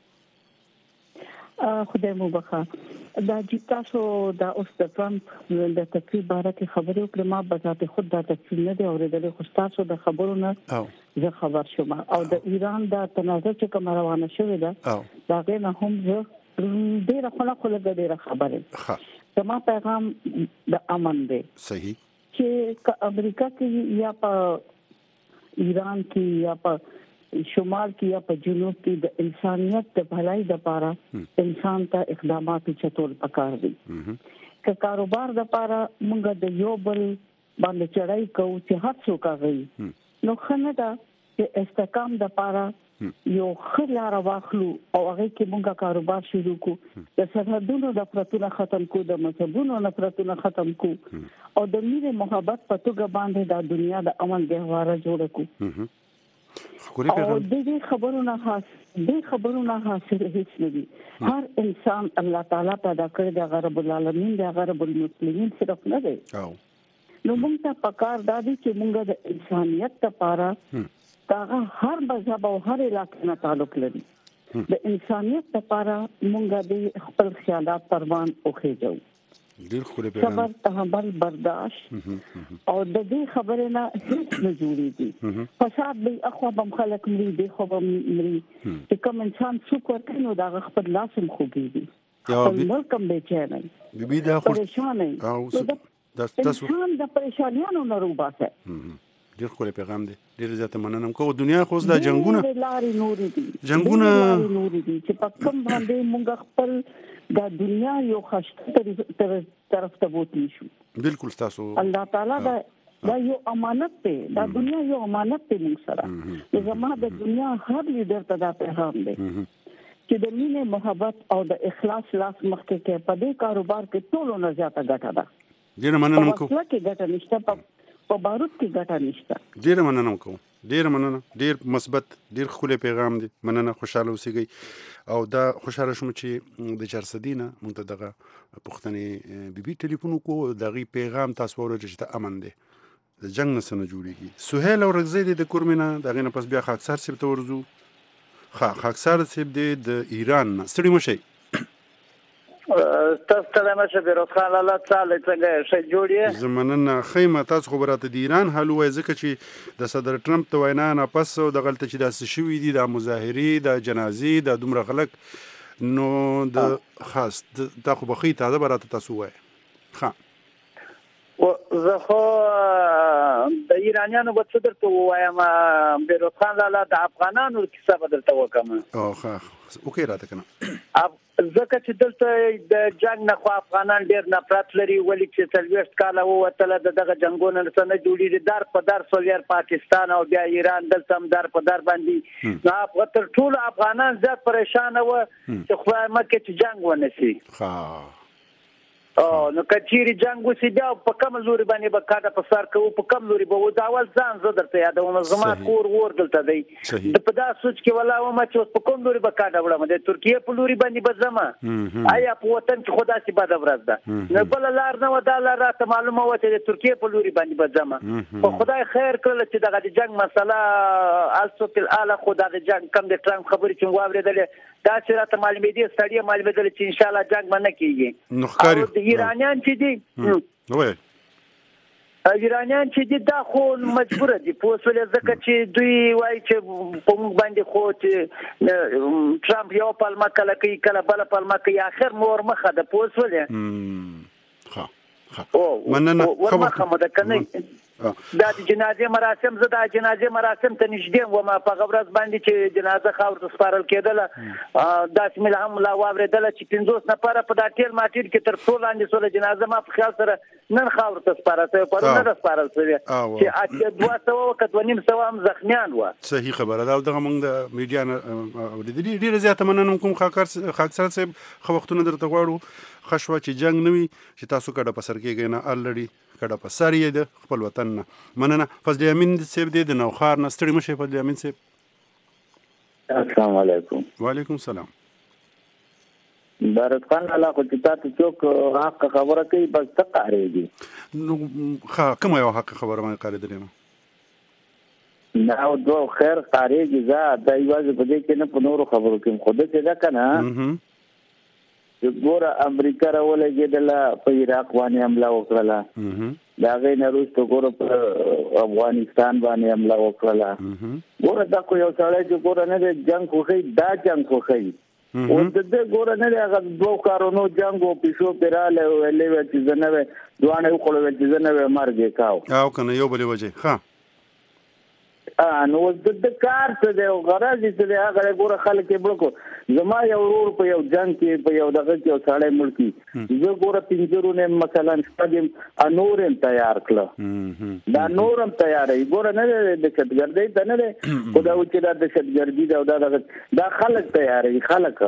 خدای مو بخا دا چې تاسو دا اوس د ټرمپ د تقریبا باره کې خبرې وکړم ما بذات خود دا تفصیل نه دی اورېدل خو تاسو د خبرونه زه خبر شوم او د ایران د تنازع چې کوم روانه شوې ده دا غوښنه هم زه ډېر خلک خلک ډېر خبره ښه زما پیغام د امن دی صحیح چې امریکا کې یا په ایران کې یا په شمال کې یا په جنوب کې د انسانيت د بھلائی لپاره انسان ته اقدامات چتول پکار دي که کاروبار لپاره موږ د یو بل باندې چړای کوو چې هر څوک کوي نو خنه دا چې استحکام لپاره یو خلار واخلو او هغه کې موږ کاروبار شروع کو د سرحدونو د نفرتونو ختم کو د مذهبونو نفرتونو ختم کو او د مینې محبت په توګه باندې د دنیا د امن ګهواره جوړ کو او د دې خبرونه خاص د خبرونه حاصل هیڅ نه دي هر انسان الله تعالی پیدا کړی د رب العالمین د رب المسلمین صرف نه دی نو موږ ته پکار دادی چې موږ د انسانيت لپاره دا هر مذهب او هر علاقې نه تعلق لري د انسانيت لپاره موږ د خپل خیالات پروان اوخېجو ډیر خو له صبر تحمل برداشت او د دې خبره نه هیڅ نه جوړیږي فساد به اخو بم خلک مری دی خو بم مری چې کوم انسان څوک ورته نو دا خپل لاسم خوږي خپل ملکم به چانه بي دا خو پریشان او د انسان د پریشانانو نه روباسه ډیر خو له پیغام دی ډیر زیاته مننم کوم دنیا خو د جنگونه لارې نور دي جنگونه نور دي چې په کوم باندې موږ خپل دا دنیا یو خشته طرف ته بوتلی شو بالکل تاسو الله تعالی دا دا یو امانت دی دا دنیا یو امانت دی موږ سره زموږ د دنیا هر لیډر ته دا پیغام دی چې د مینې محبت او د اخلاص لاس مخکې کې په دې کاروبار کې ټولو نه زیاته ګټه ده. ډیره مننه کوم. په کې ګټه نشته، په بارود کې ګټه نشته. ډیره مننه کوم. ډیر مننه، ډیر مثبت، ډیر ښکلی پیغام دی. مننه، خوشاله اوسئ. او دا خوشاله شوم چې د چارصدي نه مونږ ته دغه پوښتنې بي بي ټلیفون وکړو، د هغې پیغام تاسو واورئ چې ته امن دی، د جنګ نه څه نه جوړېږي. سهیل او رګزی دی د کورمې نه، د هغې نه پس بیا خاکسار صاحب ته ورځو. ښه، خاکسار صاحب دی د ایران نه. ستړي مه شئ. تاسو ته مشه بیروز خان الله تعالی څنګه ښه جوړی. زه مننه خیمه. تاسو خو راته د ایران حال وایي، ځکه چې د صدر ټرمپ د وینا نه پس د غلطه چې داسې شوي دي، د مظاهرې، د جنازې، د دومره خلک، نو د خاص دا خو به ښه تازه به راته تاسو ووایي. ښه، زه خو د ایرانیانو به څه درته ووایم، بیروز خان لاله د افغانانو کیسه به درته وکړم. ښه، وکړئ راته که نه. ځکه چې دلته د جنګ نه خو افغانان ډېر نفرت لري، ولې چې څلوېښت کاله ووتله د دغه جنګونو څه نه جوړېږي. در په در سولیار پاکستان او بیا ایران دلته هم در په در باندې، نو تر ټولو افغانان زیات پریشانه وه چې خدای مکړي چې جنګ ونه شي. نو که چیرې جنګ وشي بیا په کوم لوري باندې به کاټه په سر کوو، په کوم لوري به و. د اول ځان زه درته یادوم، زما کور ور دلته دی. په دا سوچ کې ولا وم چې اوس په کوم لوري به کاټه وړم، د ترکیې په لوري باندې به ځم. آیا په وطن کې خو داسې بده ورځ ده؟ نو بله لار نه وه، دا لار راته معلومه وه چې د ترکیې په لوري باندې به ځم. خو خدای خیر کړله چې دغه د جنګ مسله الصوت الاعلی، خو دا د جنګ کم د ټرمپ خبرې چې مو واورېدلې، داسې راته معلومېدې، ستړیا معلومېدلې چې انشاءالله جنګ به نه کېږي. ایرانیان چې دي ایرانیان چې دي دا خو مجبوره دي، پوه شولې، ځکه چې دوی وایي چې په موږ باندې خو چې ټرمپ یو پلمه کله کوي کله بله پلمه کوي، آخر مور مخه ده، پوه شولې. مننه. ورمخه مو ده که نه. دا د جنازې مراسم، زه د جنازې مراسم ته نږدې وم په هغه ورځ باندې چې جنازه خاورو ته سپارل کېدله. داسې مې لا هم لا واورېدله چې پنځوس نفره په دا ټیل ماټیل کې تر پښو لاندې سوله جنازه، ما په خیال سره نن خاورو ته سپارل شوې، پرون نه ده سپارل شوې، چې دوه سوه وه که دوه نیم سوه هم زخمیان وه. صحیح خبره ده. او دغه موږ د میډیا نه اورېدلي. ډېره زیاته مننه کوم خاکسار صاحب. ښه وختونه درته غواړو. ښه شوه چې جنګ نه وي، چې تاسو کډه په سر کېږئ نه، الرډي کډه په سر یې د خپل وطن نه. مننه. فضل امین صاحب دی د نوخار نه. ستړي مه شئ فضل امین صاحب. السلام علیکم. وعلیکم السلام. بیروز خان لاله خو چې تاسو څوک حق خبره کوي بس ته قهرېږي. نو ښه، کومه یوه حق خبره باندې قهرېدلی یم؟ نه او دوه خیر قهرېږي. زه دا یوازې په دې کې نه، په نورو خبرو کې هم. خو داسې ده که نه چې ګوره امریکا راولګېدله، په عراق باندې حمله وکړله، د هغې نه وروسته ګوره په افغانستان باندې حمله وکړله. ګوره دا خو یو سړی چې ګوره نه دی جنګ خوښوي، دا جنګ خوښوي. اوس د ده ګوره نه دی هغه دوو کارونو جنګ و، پیشو پرې راغلی ویلې وې چې زه نه وې، دواړه یې وخوړل ویل چې زه نه وې، مرګ یې کاو. او که نه یو بلې وجې. ښه، نو اوس د ده کار څه دی او غرض یې څه دی؟ هغه دی ګوره خلک یې مړه کړو. زما یو ورور په یو جنګ کې په یو دغه کې یو سړی مړ کړي، زه ګوره پنځه ورونه یم مثلا شپږ یم، نور یم تیار کړه، دا نور هم تیاروي. ګوره نه دی دهشتګردۍ ته نه دی، خو دا و چې دا دهشتګردي ده او دا دغه دا خلک تیاروي، خلک.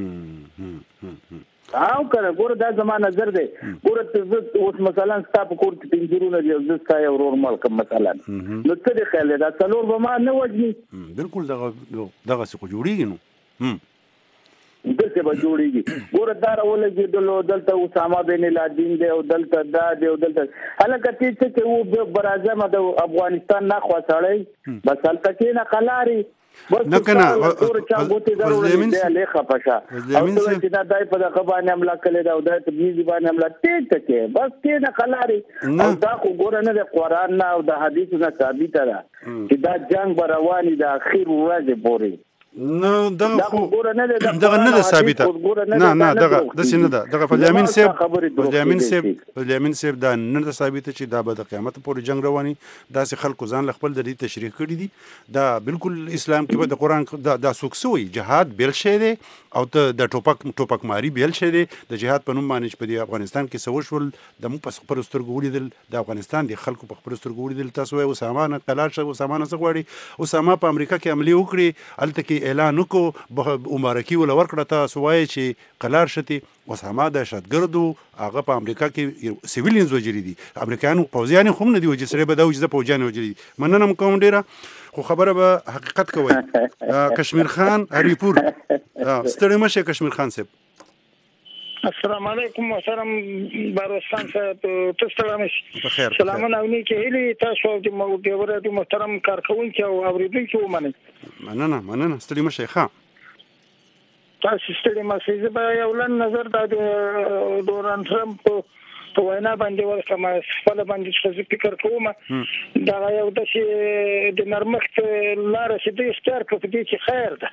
او کنه ګوره دا زما نظر دی. ګوره زه اوس مثلا ستا په کور کې پنځه ورونه دي او زه ستا یو ورور مړ کړم مثلا، نو څه دې خیال دی دا څلور به ما نه وژني؟ بلکل دغسې خو جوړېږي. نو دلته به جوړېږي. ګوره دا راولګېدلو، دلته اسامه بن لادن دی او دلته دا دی او دلته هلکه تی څه چې و براعظمه د افغانستان ناخوا سړی، بس هلته کښېنه قلارې نه که نه. فضل امین صاحب دا دای په دغه باندې حمله کړې ده او دای په میزي باندې حمله ټیک ته کې بس کښېنه قلارې. او دا خو ګوره نه د قرآن نه او د حدیثو نه ثابته ده چې دا جنګ به روان وي د اخر ورځې پورې. نو دغه خو دغه نه ده ثابته. نه نه دغه داسې نه ده. دغه فضل امین صاحب فضل امین صاحب فضل امین صاحب دا نه ده ثابته چې دا به د قیامت پورې جنګ رواني. داسې خلکو ځان له خپل د دې تشریح کړي دي. دا بالکل اسلام کې به د قرآن دا څوک څه وایي، جهاد بیل شی دی او ته د ټوپک ټوپک ماري بیل شی دی. د جهاد په نوم باندې چې په دې افغانستان کې څه وشول، د موږ په خپلو سترګو ولیدل، د افغانستان د خلکو په خپلو سترګو ولیدل. تاسو وایئ اسامه نه قلار شه، اسامه نه څه غواړي؟ اسامه په امریکا کې حملې وکړې، هلته کې اعلان وکړو مبارکي ول ورکړه تاسو وایي چې قلار شتي اسامه دهشتګرد هغه په امریکا کې سیویلینز وجری دي امریکایانو پوځیان هم نه دي وجې سره به دا وجې پوځیان وجری دي مننه کوم ډیره خو خبره به حقیقت کوي کشمیر خان هریپور ستړي مشه کشمیر خان صاحب السلام علیکم محترم باروس خان صاحب تاسو ته بخیر سلامونه او نیکی هیلې تاسو د موږ د محترم کارکونکو او اوریدونکو ومنئ مننه مننه ستړي مشه ښه تاسو ستړي مشه زه به یو لن نظر د ډونالډ ټرمپ په وینا باندې ورکوم خپل باندې چې فکر کوم دا یو د چې د نرمښت لار چې د اختیار په دې کې خیر ده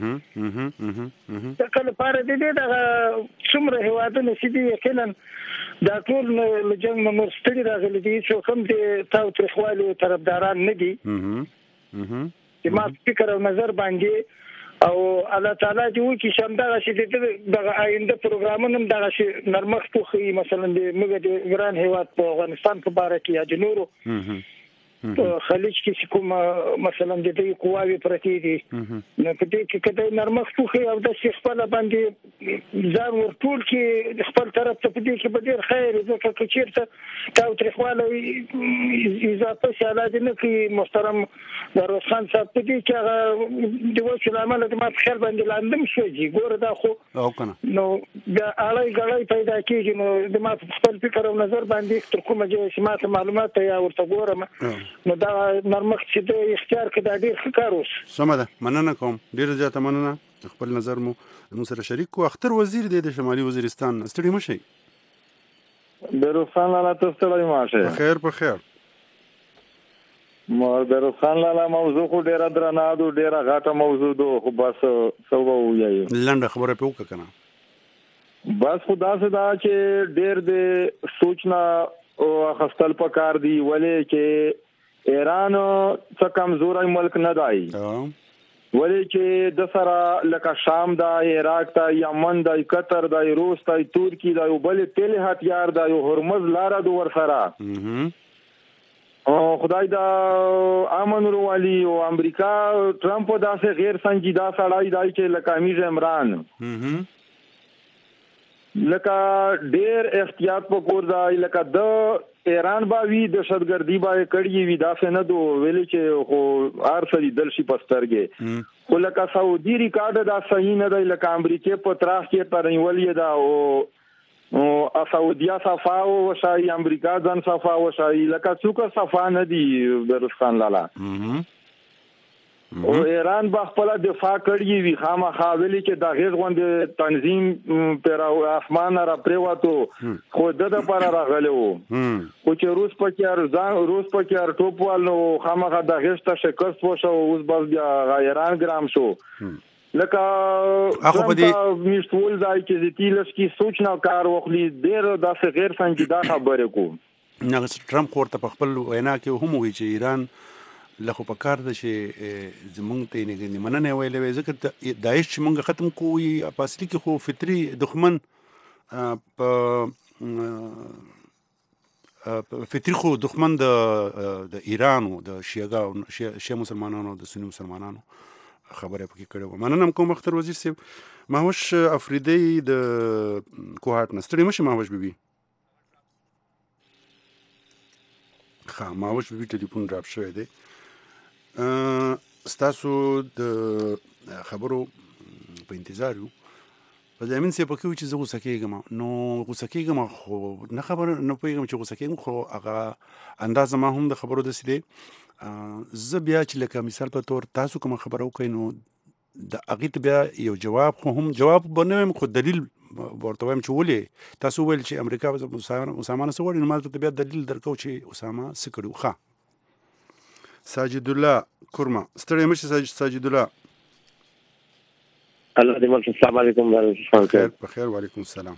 دا کله پاره دې دا څومره هوادونه چې دي یقینا دا ټول له جنګ نور ستړي راغلي دي چې کوم دي تاو ترخوالي طرفداران نه دي چې ما فکر او نظر باندې او الله تعالی دې وکړي چې همدغه چې د آینده پروګرامونه هم دغه چې نرمښت وښیي مثلا د موږ د ګران هیواد په افغانستان په باره کې یا د نورو په خلیج کې چې کوم مثلا د دې قواوې پرتې دي نو په دې کې کله نرمښت وښیي او د خپل باندې ځان ورټول کې خپل طرف ته په دې کې به ډېر خیر ځکه چې چیرته تاو ترخواله اضافه سیالات نه کوي محترم باروس خان صاحب په دې کې هغه د وچو له امله د ما په خیال باندې لاندم شوي ګوره دا خو نو د اړۍ ګړۍ پیدا کېږي نو د ما په خپل فکر او نظر باندې تر کومه ځایه چې ما ته معلومات یا ورته ګورم نو دا نرمښت چې د اختیار کې دا ډېر ښه کار اوس سمه ده مننه کوم ډېره زیاته مننه خپل نظر مو موږ سره شریک کو اختر وزیر دی د شمالي وزیرستان ستړي مشي باروس خان لاله تاسو ستړي ماشه خیر په خیر مور باروس خان لاله موضوع خو ډېره درنه ده ډېره غټه موضوع ده خو بس څه وایو لنډه خبره په وکړه کنه بس خدا سے دا چې ډېر د سوچنا او خپل پکار دی ولې چې ایران څه کمزوري ملک نه دی ولې چې د سره لکه شام دا عراق دا یمن دا قطر دا روس دا ترکی دا یو بل تل هتیار دا یو هرمز لاره د ور سره او خدای دا امن ورولي او امریکا ټرمپ دا سه غیر سنجیده سړی دی چې لکه امیر عمران لکه ډېر احتیاط پکور دی لکه د ایران با وی د شتګردي با کړي وی دا څنګه دو ویل چې خو ارسلي دلشي پسترګي خو لکه سعودي ریکارډ دا صحیح نه دی لکه امریکای په تراخ کې پرېولې دا او او سعودیا صفا او شای امریکا ځن صفا او شای لکه څوک صفا نه دی باروس خان لالا او ایران با خپل دفاع کړی وی خامخا ویلي چې دا غیر غوند تنظیم پر اسمان را پریواتو خو د د پر راغلو خو چې روس پکې ارزان روس پکې ار ټوپوالو خامخا د غشت شکست وشو اوس بس بیا ایران ګرام شو لکه هغه په دې مشتول ځای چې د تیلس کې سوچنا کار وخلی ډیر د غیر سنجیده خبره کو نه ټرمپ ورته په خپل وینا کې هم وی چې ایران لخوا په کار ده چې زمونږ ته یې نه مننه ویلې ځکه داعش چې مونږ ختم کوی په اصلي کې خو فطري دښمن په فطري خو دښمن د د ایران او د شیعه شیعه مسلمانانو د سنی مسلمانانو خبره پکې کړې و مننه کوم اختر وزیر صاحب ماهوش افریدی د کوهات نستړي مشه ماهوش بیبي خا ماهوش بیبي ټلیفون ډراپ شوی دی ستاسو د خبرو په انتظار یو په ځامن سي پکې چې زه غوسه کېږم نو غوسه کېږم خو نه خبر نه پوهېږم چې غوسه کېږم خو هغه اندازه ما هم د خبرو داسې دی زه بیا چې لکه مثال په تور تاسو کومه خبره وکړئ نو د هغې ته بیا یو جواب خو هم جواب به نه وایم خو دلیل ورته وایم چې ولې تاسو وویل چې امریکا اسامه نه څه غواړي نو ما ته بیا دلیل درکو چې اسامه څه کړي ښه ساجد الله کورما ستړي مشه ساجد الله الله دې مل السلام علیکم بخیر بخیر وعلیکم السلام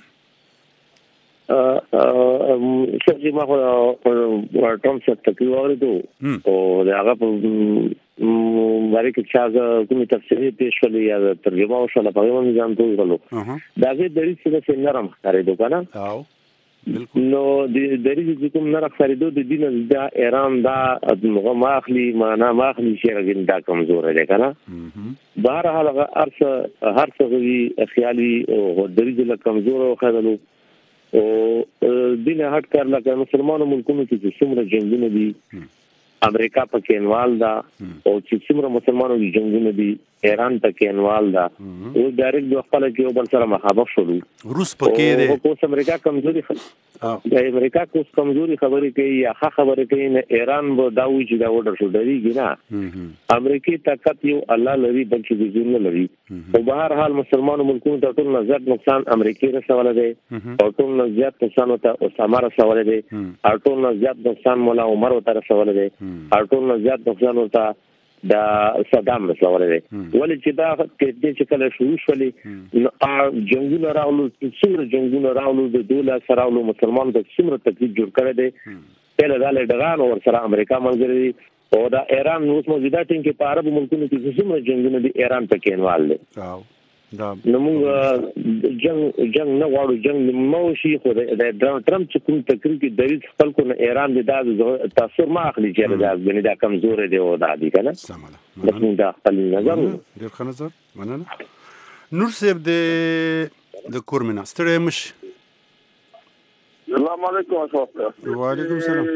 سر جی ما خو ټرمپ څخه تکلیف اورېدو او هغه په باندې کې چې کومې تفسیري پیش کړې یا ترجمه وشوه په هغه باندې ځان ټول غلو دا دې د دې څه نرم ښکارېدو کنه او نو د دریږي کوم نه راخریدو د دین د ایران دا دغه ماخلی معنا ماخلی چې راګین دا کمزور دی کنه بهر حال هر څه هر څه وی خیالي او دریږي له کمزور او خدلو او دین هټ کار لکه مسلمانانو ملکونو کې څومره جنگونه دي امریکا پکې انوال دا او چې څومره مسلمانانو کې جنگونه دي ایران پکې انوال دا او ډایرکټ د خپل کې یو بل سره مخابخ شول روس پکې دی او اوس امریکا کمزوري د امریکا کوم کمزوري خبرې کوي یا ښه خبرې کوي نه ایران به دا وی چې دا وډر شو ډریږي نه امریکای طاقت یو الله لري بلکې د ځین نه لري او بهر حال مسلمانانو ملکونو ته ټول نظر نقصان امریکای رسول دی او ټول نظر نقصان ته اسامه رسول دی او ټول نظر نقصان مولا عمر ته رسول دی او ټول نظر نقصان ته دا صدام رسول دی ولې چې دا کې چې کله شروع شولې جنگونه راولو څومره جنگونه راولو د دوله سره راولو مسلمان د څومره تکلیف جوړ کړی دی پهله دا لډغان ور سره امریکا ملګری او دا ایران اوس موجوده ټینګ کې په عربو ملکونو کې څومره جنگونه دي ایران پکې انوال دی دا نو موږ جنگ جنگ نه غواړو جنگ مو شي خو د ډونالد ټرمپ چې کوم تقریر کې دریځ خپل کو نه ایران د داز تاثیر ما اخلي چې دا غني دا کمزور دی او دا دی کنه سماله بس موږ دا خپل نظر ډیر ښه نظر مننه نور صاحب د د کورمنا ستړی مش السلام علیکم اشرف وعلیکم السلام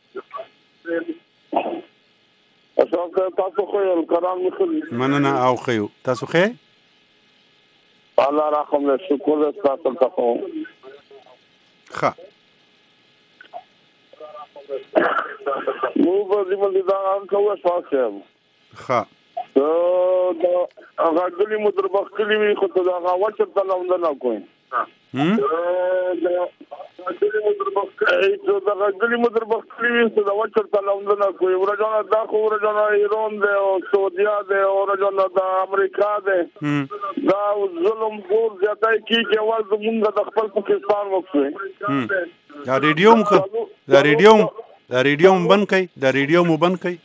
اشرف تاسو خو یو قرآن مخل مننه او خو تاسو خو الله رحم له شکر تاسو ته کوم ښه مو په دې باندې دا کومه شواسه ښه دا هغه کلی مو در بخلی وي خو ته دا هغه چې تلوند نه کوی هم دا کلی مو در بخلی دا کلی مو در بخلی وي ته دا چې تلوند نه کوی ورجانه دا خو ورجانه ایران دی او سعودیا دی او ورجانه دا امریکا دی دا ظلم ګور زیاتای کی چې اول زمونږ د خپل پاکستان وکړي دا ریډیو مو دا ریډیو دا ریډیو مو بند کړئ دا ریډیو مو بند کړئ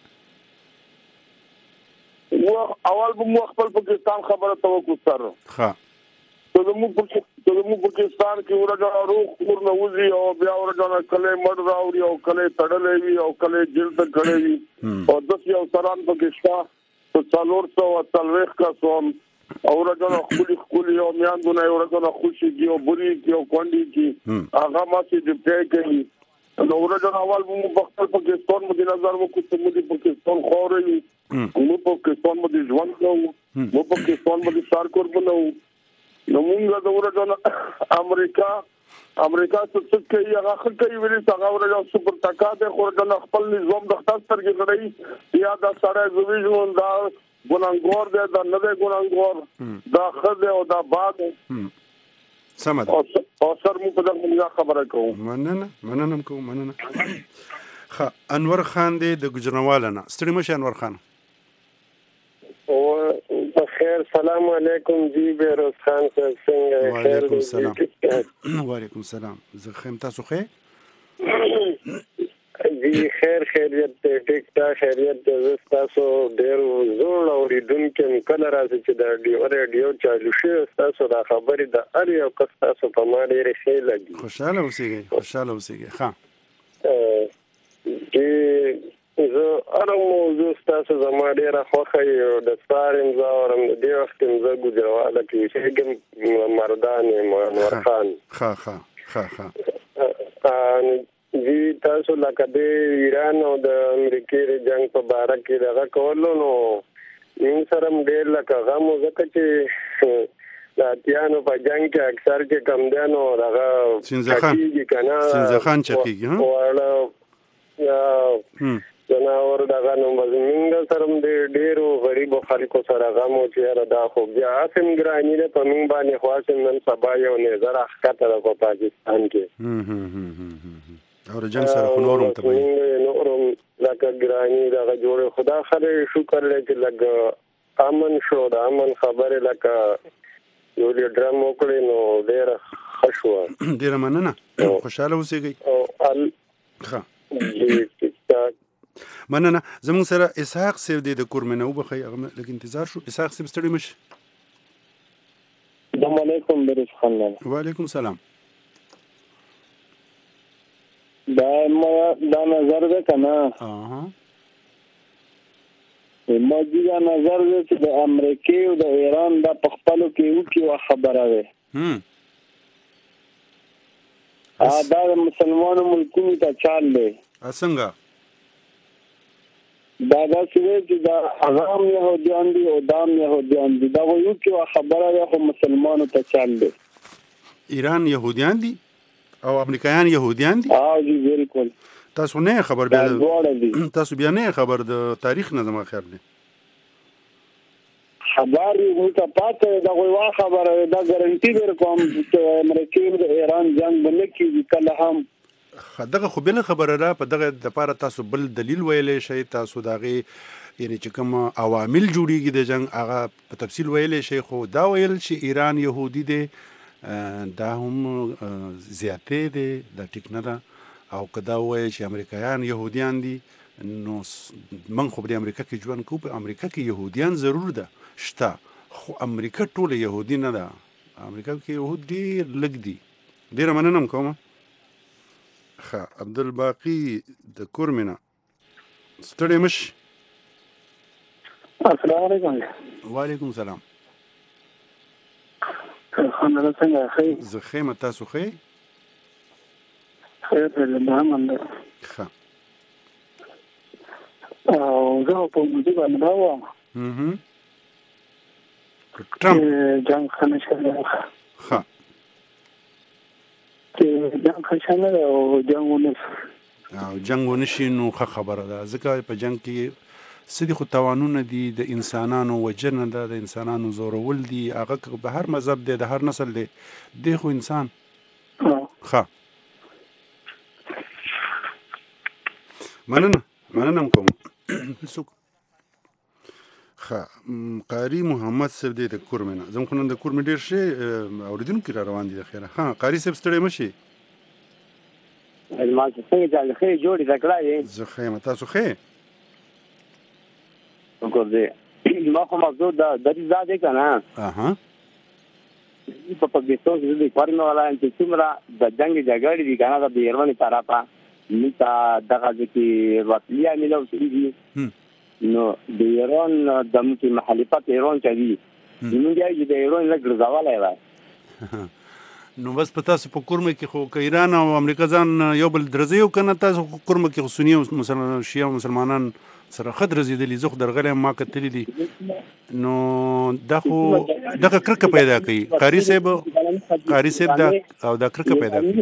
اول به مو خپل پاکستان خبره توکو سر ها ته مو ته مو پاکستان کې ورجا روح کور نه وزي او بیا ورجا کله مړ راوړي او کله تړلې وي او کله جیل ته کړې وي او د یو سران پاکستان په څلور سو او څلويخ کا سوم او ورجا خولي خولي او میاندونه ورجا خوشي دی او بوري دی او کونډي دی هغه ما چې دې کوي نو ورجا اول مو خپل پاکستان مو نظر مو کوته مو پاکستان خوري مو پاکستان مو ځوان نو مو پاکستان مو سار قربانو نو موږ د ورجا امریکا امریکا څه کوي هغه کوي ویلي څنګه ورجا سپر تکاته خورجا خپل نظام د خاص ترګي غړي یا دا سره زویژون دا ګونګور دی دا نه دی ګونګور دا خزه او دا باد سمد او سر مو په دغه خبره کوم مننه مننه کوم مننه خ انور خان دی د ګجنوالانه ستړي مشه انور خان او بخیر سلام علیکم جی بیروز خان څنګه خیر وعلیکم السلام وعلیکم السلام زه خیم تاسو خیر جی خیر خیریت ټیک ټاک خیریت د تاسو ډیر زوړ اوریدونکو کله راځي چې د ډیو ریډیو چالو شي تاسو دا خبرې د اړ یو کس تاسو په ما ډیر ښه لګي خوشاله اوسئ خوشاله اوسئ ښه چې زه اره موضوع تاسو زما ډیر خوښه یو د سارم زاورم د دې وخت زه ګجرواله کې چې مردان منور خان ښه ښه ښه ښه جی تاسو لکه د ایران او د امریکای د جنگ په اړه کې دا کولو نو موږ سره ډېر لکه غو ځکه چې د اتیانو په جنگ کې اکثر کې کم دانو راغه سینځخان سینځخان چکیږي ها وړه یا جناور دغه نو موږ سره ډېر غریب خلکو سره غو چې دا خو بیا اسم ګرانی نه په موږ باندې خاص نن سبا یو نظر اخته په پاکستان کې اور جنگ سره خو نورم ته وي نورم لکه ګرانی دا جوړ خدا خره شکر لکه لګ امن شو دا امن خبره لکه یو ډرام وکړي نو ډیر خوشو ډیر مننه خوشاله اوسئ او ال ښه مننه زموږ سره اسحاق سیو دی د کورمنو بخي هغه لکه انتظار شو اسحاق سیو ستړي مش السلام علیکم بیروز خان وعلیکم السلام دا نظر ده کنه اها ماجی دا نظر ده چې د امریکای او د ایران د پخپلو کې یو کې خبره ده هم ا دا مسلمانانو ملکونو ته چال دی اسنګه دا دا چې دا عوام يهوديان دي او دام يهوديان دي دا یو کې خبره ده خو مسلمانانو ته چال دی ایران يهوديان دي او امریکایان يهوديان دي اه جی بالکل تاسو نه خبر بیا تاسو بیا نه خبر د تاریخ نه زما خیر دی خبر یو ته پاتې دا غوا خبره دا ګارانټي ورکوم چې امریکا د ایران جنگ باندې کیږي کله هم دغه خو بل خبره را په دغه د پاره تاسو بل دلیل ویلې شي تاسو دغه یعنی چې کوم عوامل جوړیږي د جنگ هغه په تفصیل ویلې شي خو دا ویل چې ایران يهودي دی دا هم زیاتې دی د ټیک نه ده او کدا وایي چې امریکایان يهوديان دي نو من خو په امریکا کې ژوند کوم په امریکا کې يهوديان ضرور ده شته خو امریکا ټول يهودي نه ده امریکا کې يهود ډېر لږ دي ډېر مننه کوم ښه عبدالباقي د کورمنه ستړی مش السلام علیکم وعلیکم السلام خانه څنګه خیر زه خیمه تاسو خیر خیر له محمد ښه او زه په موږ باندې راوم هم ټرمپ جنگ خنه شوه ښه چې جنگ خنه او جنگونه او جنگونه شي نو ښه خبره ده ځکه په جنگ کې سدي خو توانونه دي د انسانانو وجنه ده د انسانانو زورول دي هغه به هر مذهب دی د هر نسل دی دی خو انسان ښه مننه مننه کوم څوک ښه قاری محمد صاحب دی د کورمنه زموږ خو نن د کورمې ډېر شي اورېدونکي را روان دي د خیره ها قاری صاحب ستړی مشي ما څنګه ځل خې جوړې راکړای زه خیمه تاسو خې وګورئ ما خو موضوع د دې زاده کنه اها په پاکستان کې د فارم والا چې څومره د جنگ جګړې دي کنه د ایران طرفه نیتا دغه چې وسلې ملو شي نو د ایران د ملي مخالفت ایران کوي نو دی د ایران لګر ځواله وای نو بس په تاسو په کورمه کې خو که ایران او امریکا ځان یو بل درځي او کنه تاسو کورمه کې سنی او مسلمان شیعه مسلمانان سره خد رزیدلی زخ درغله ما کتلی دي نو دا خو دغه کرکه پیدا کوي قاری صاحب قاری صاحب دا او دا کرکه پیدا کوي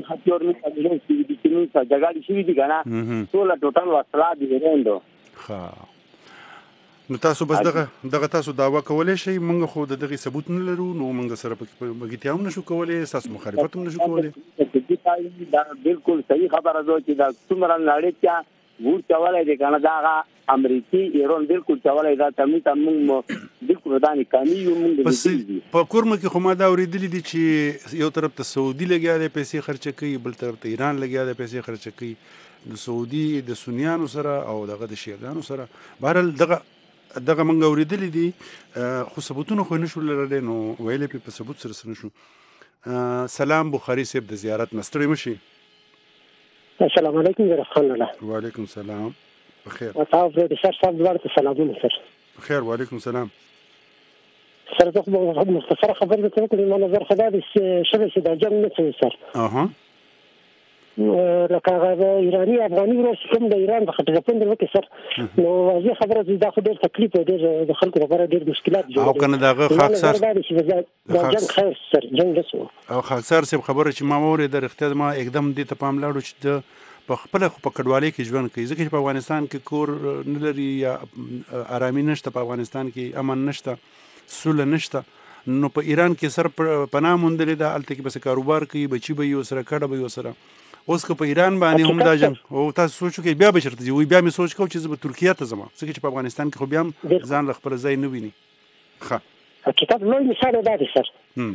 جګړه شي دي کنه ټول ټوټل وسلا دي ورندو ها نو تاسو بس دغه دغه تاسو داوا کولای شئ موږ خو دغه ثبوت نه لرو نو موږ سره په بګیتیام نشو کولای تاسو مخالفت هم نشو کولای دا بالکل صحیح خبره ده چې دا څومره نړۍ کې ور چوالای دي کنه دا امریکای ایران بالکل چوالای دا تمي تم بالکل دانی کمی یو موږ بس په کورمه کې خو ما دا اوریدلی دي چې یو طرف ته سعودي لګیا دی پیسې خرچ کوي بل طرف ته ایران لګیا دی پیسې خرچ کوي د سعودي د سنیانو سره او دغه د شیعاګانو سره بهرحال دغه دغه موږ اوریدلی دي خو ثبوتونه خو نشو لرلی نو ویلې په ثبوت سره سره نشو سلام بخاری صاحب د زیارت مستری مشي السلام علیکم ورحمۃ اللہ وعلیکم السلام بخیر تاسو د شر صاحب دوار ته سلامونه سر بخیر وعلیکم السلام سر زه مختصر خبر درته کوم ما نظر خدای دې شبه چې د جنگ نه سر اها لکه هغه ایرانی افغاني ورس کوم د ایران د خټه پوند وکړي سر نو واځي خبره دا خو ډېر تکلیف ډېر د خلکو لپاره ډېر مشکلات جوړوي او کنه دغه خاص سر د جنگ خیر سر جنگ رسو او خاص سر خبره چې ما وره د اختیار ما एकदम دې ته پام لاړو چې په خپل خو په کډوالۍ کې ژوند کوي ځکه چې په افغانستان کې کور نه لري یا آرامي نشته په افغانستان کې امن نشته سوله نشته نو په ایران کې سر پناه مونډلې ده الته کې بس کاروبار کوي بچي به یو سره کډه به یو سره اوس که په ایران باندې هم دا جنګ او تاسو سوچو کې بیا به شرط دی وي بیا مې سوچ کو چې زه به ترکیه ته ځم ځکه چې په افغانستان کې خو بیا ځان له خپل ځای نه ویني ښه حقیقت لوی مثال دی سر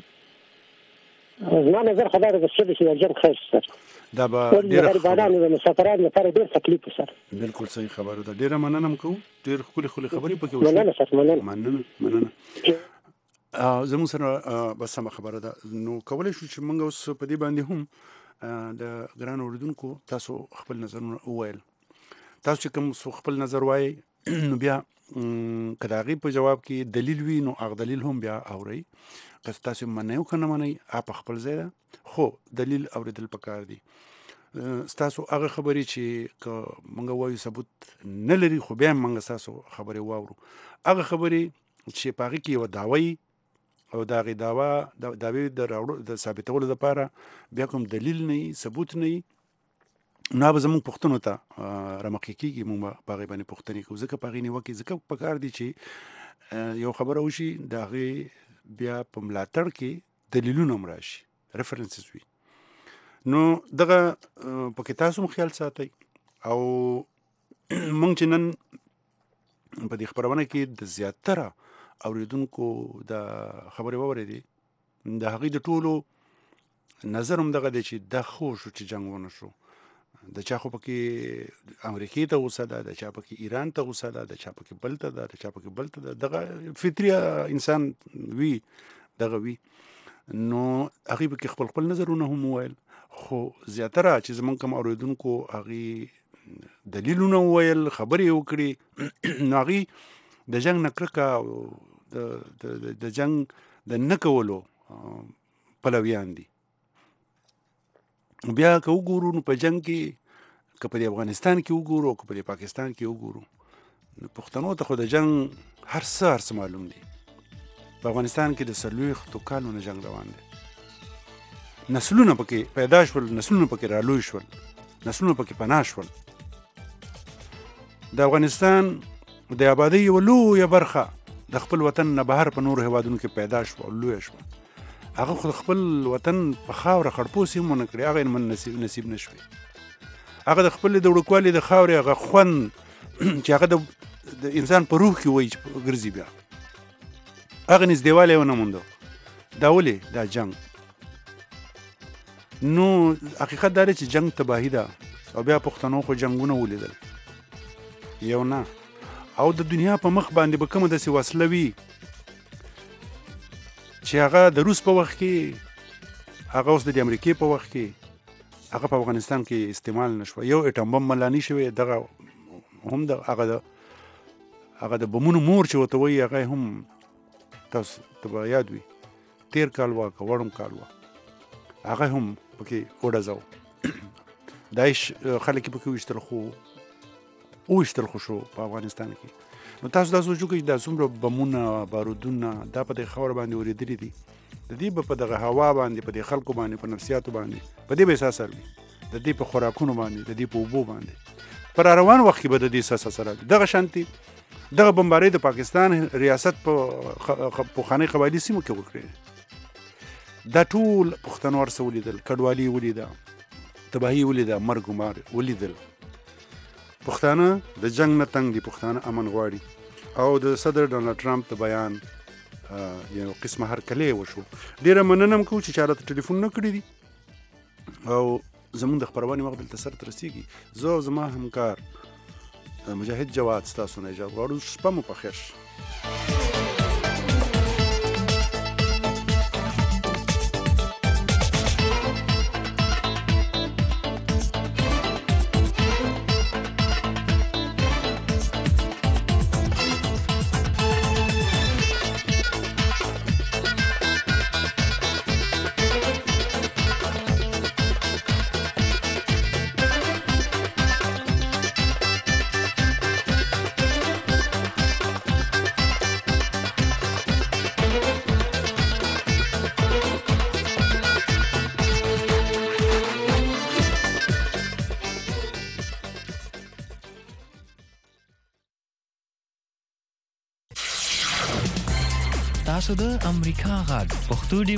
زما نظر خبره ده چې جنګ خیر سر دا به ډېر غریبانو د مسافرانو لپاره ډېر تکلیف سر بالکل صحیح خبره ده ډېر مننه کوم ډېر خولي خولي خبرې پکې وشو مننه سر مننه مننه مننه زموږ سره بس سم خبره ده نو کولای شو چې موږ اوس په دې باندې هم د ګران اوریدونکو تاسو خپل نظرونه وویل. تاسو چې کوم خپل نظر وایي نو بیا که د هغې په جواب کې دلیل وي نو هغه دلیل هم بیا اورئ. که تاسو منئ او که نه منئ هغه په خپل ځای ده، خو دلیل اورېدل پکار دي. ستاسو هغه خبرې چې که موږ وایو ثبوت نه لري خو بیا هم موږ ستاسو خبرې واورو. هغه خبرې چې په هغې کې یوه دعوه وي او د هغې دعوه د دعوې د راوړو د ثابتولو لپاره بیا کوم دلیل نه وي، ثبوت نه وي، نو هغه به زموږ پوښتنو ته رامخکې کېږي، موږ به په هغې باندې پوښتنې کوو. ځکه په هغې نیوکې ځکه پکار دي چې یو خبره وشي د هغې بیا په ملاتړ کې دلیلونه هم راشي، ریفرنسز وي. نو دغه پکې تاسو هم خیال ساتئ. او موږ چې نن په دې خپرونه کې د زیاتره اوریدونکو د خبرې واورېدې، د هغې د ټولو نظر هم دغه دی چې دا خو شو چې جنګ ونه شو. د چا خو پکې امریکې ته غوسه ده، د چا پکې ایران ته غوسه ده، د چا پکې بل ته ده، د چا پکې بل ته ده. دغه فطري انسان وي، دغه وي. نو هغې پکې خپل خپل نظرونه هم وویل، خو زیاتره چې زموږ کوم اوریدونکو هغې دلیلونه وویل، خبرې وکړي، نو هغې د جنګ نه کرکه او د جنګ د نه کولو پلویان دي. بیا که وګورو نو په جنګ کې که په دې افغانستان کې وګورو او که په دې پاکستان کې وګورو، نو پښتنو ته خو د جنګ هر څه هر څه معلوم دي. په افغانستان کې د څلوېښتو کالو نه جنګ روان دی. نسلونه پکې پیدا شول، نسلونه پکې رالوی شول، نسلونه پکې پناه شول. د افغانستان د آبادۍ یوه لویه برخه د خپل وطن نه بهر په نورو هېوادونو کې پیدا شوه او لویه شوه. هغه خو د خپل وطن په خاوره خړپوسې هم ونه کړې، هغه یې من نصیب نصیب نه شوې. هغه د خپلې د وړوکوالي د خاورې هغه خوند چې هغه د انسان په روح کې وایي چې ګرځي، بیا هغه نږدېوالی یې ونه موندو. دا ولې دا جنګ؟ نو حقیقت دا دی چې جنګ تباهي ده. او بیا پښتنو خو جنګونه ولیدل، یو نه. او د دنیا په مخ باندې به کومه داسې وسله وي چې هغه د روس په وخت کې، هغه اوس د امریکې په وخت کې هغه په افغانستان کې استعمال نه شوه. یو اټم بم ملاني شوی، دغه هم د هغه د هغه د بمونو مور چې ورته وایي، هغه هم تاسو ته به یاد وي تېر کال وه که وړم کال وه، هغه هم پکې وډزاو. داعش خلک یې پکې وویشتل، خو وویشتل خو شو په افغانستان کې. نو تاسو دا سوچ وکړئ دا څومره بمونه، بارودونه دا په دې خاوره باندې اورېدلي دي، د دې به په دغه هوا باندې، په دې خلکو باندې، په نفسیاتو باندې، په دې به احساس وي، د دې په خوراکونو باندې، د دې په اوبو باندې، په راروان وخت کې به د دې احساس سره دغه شانتي دغه بمبارۍ د پاکستان ریاست په پخوانۍ قبایلي سیمو کې وکړې. دا ټول پښتنو هر څه ولیدل، کډوالي ولیده، تباهي ولیده، مرګ و مار ولیدل. پښتانه د جنګ نه تنګ دي، پښتانه امن غواړي. او د صدر ډونالډ ټرمپ د بیان یو قسمه هرکلی وشو. ډېره مننه هم کوو چې چا راته ټلیفون نه کړي دي. او زموږ د خپرونې وخت دلته سر ته رسېږي. زه او زما همکار مجاهد جواد ستاسو نه اجازه غواړو. شپه مو په خیر. تاسو د امریکا غږ پښتو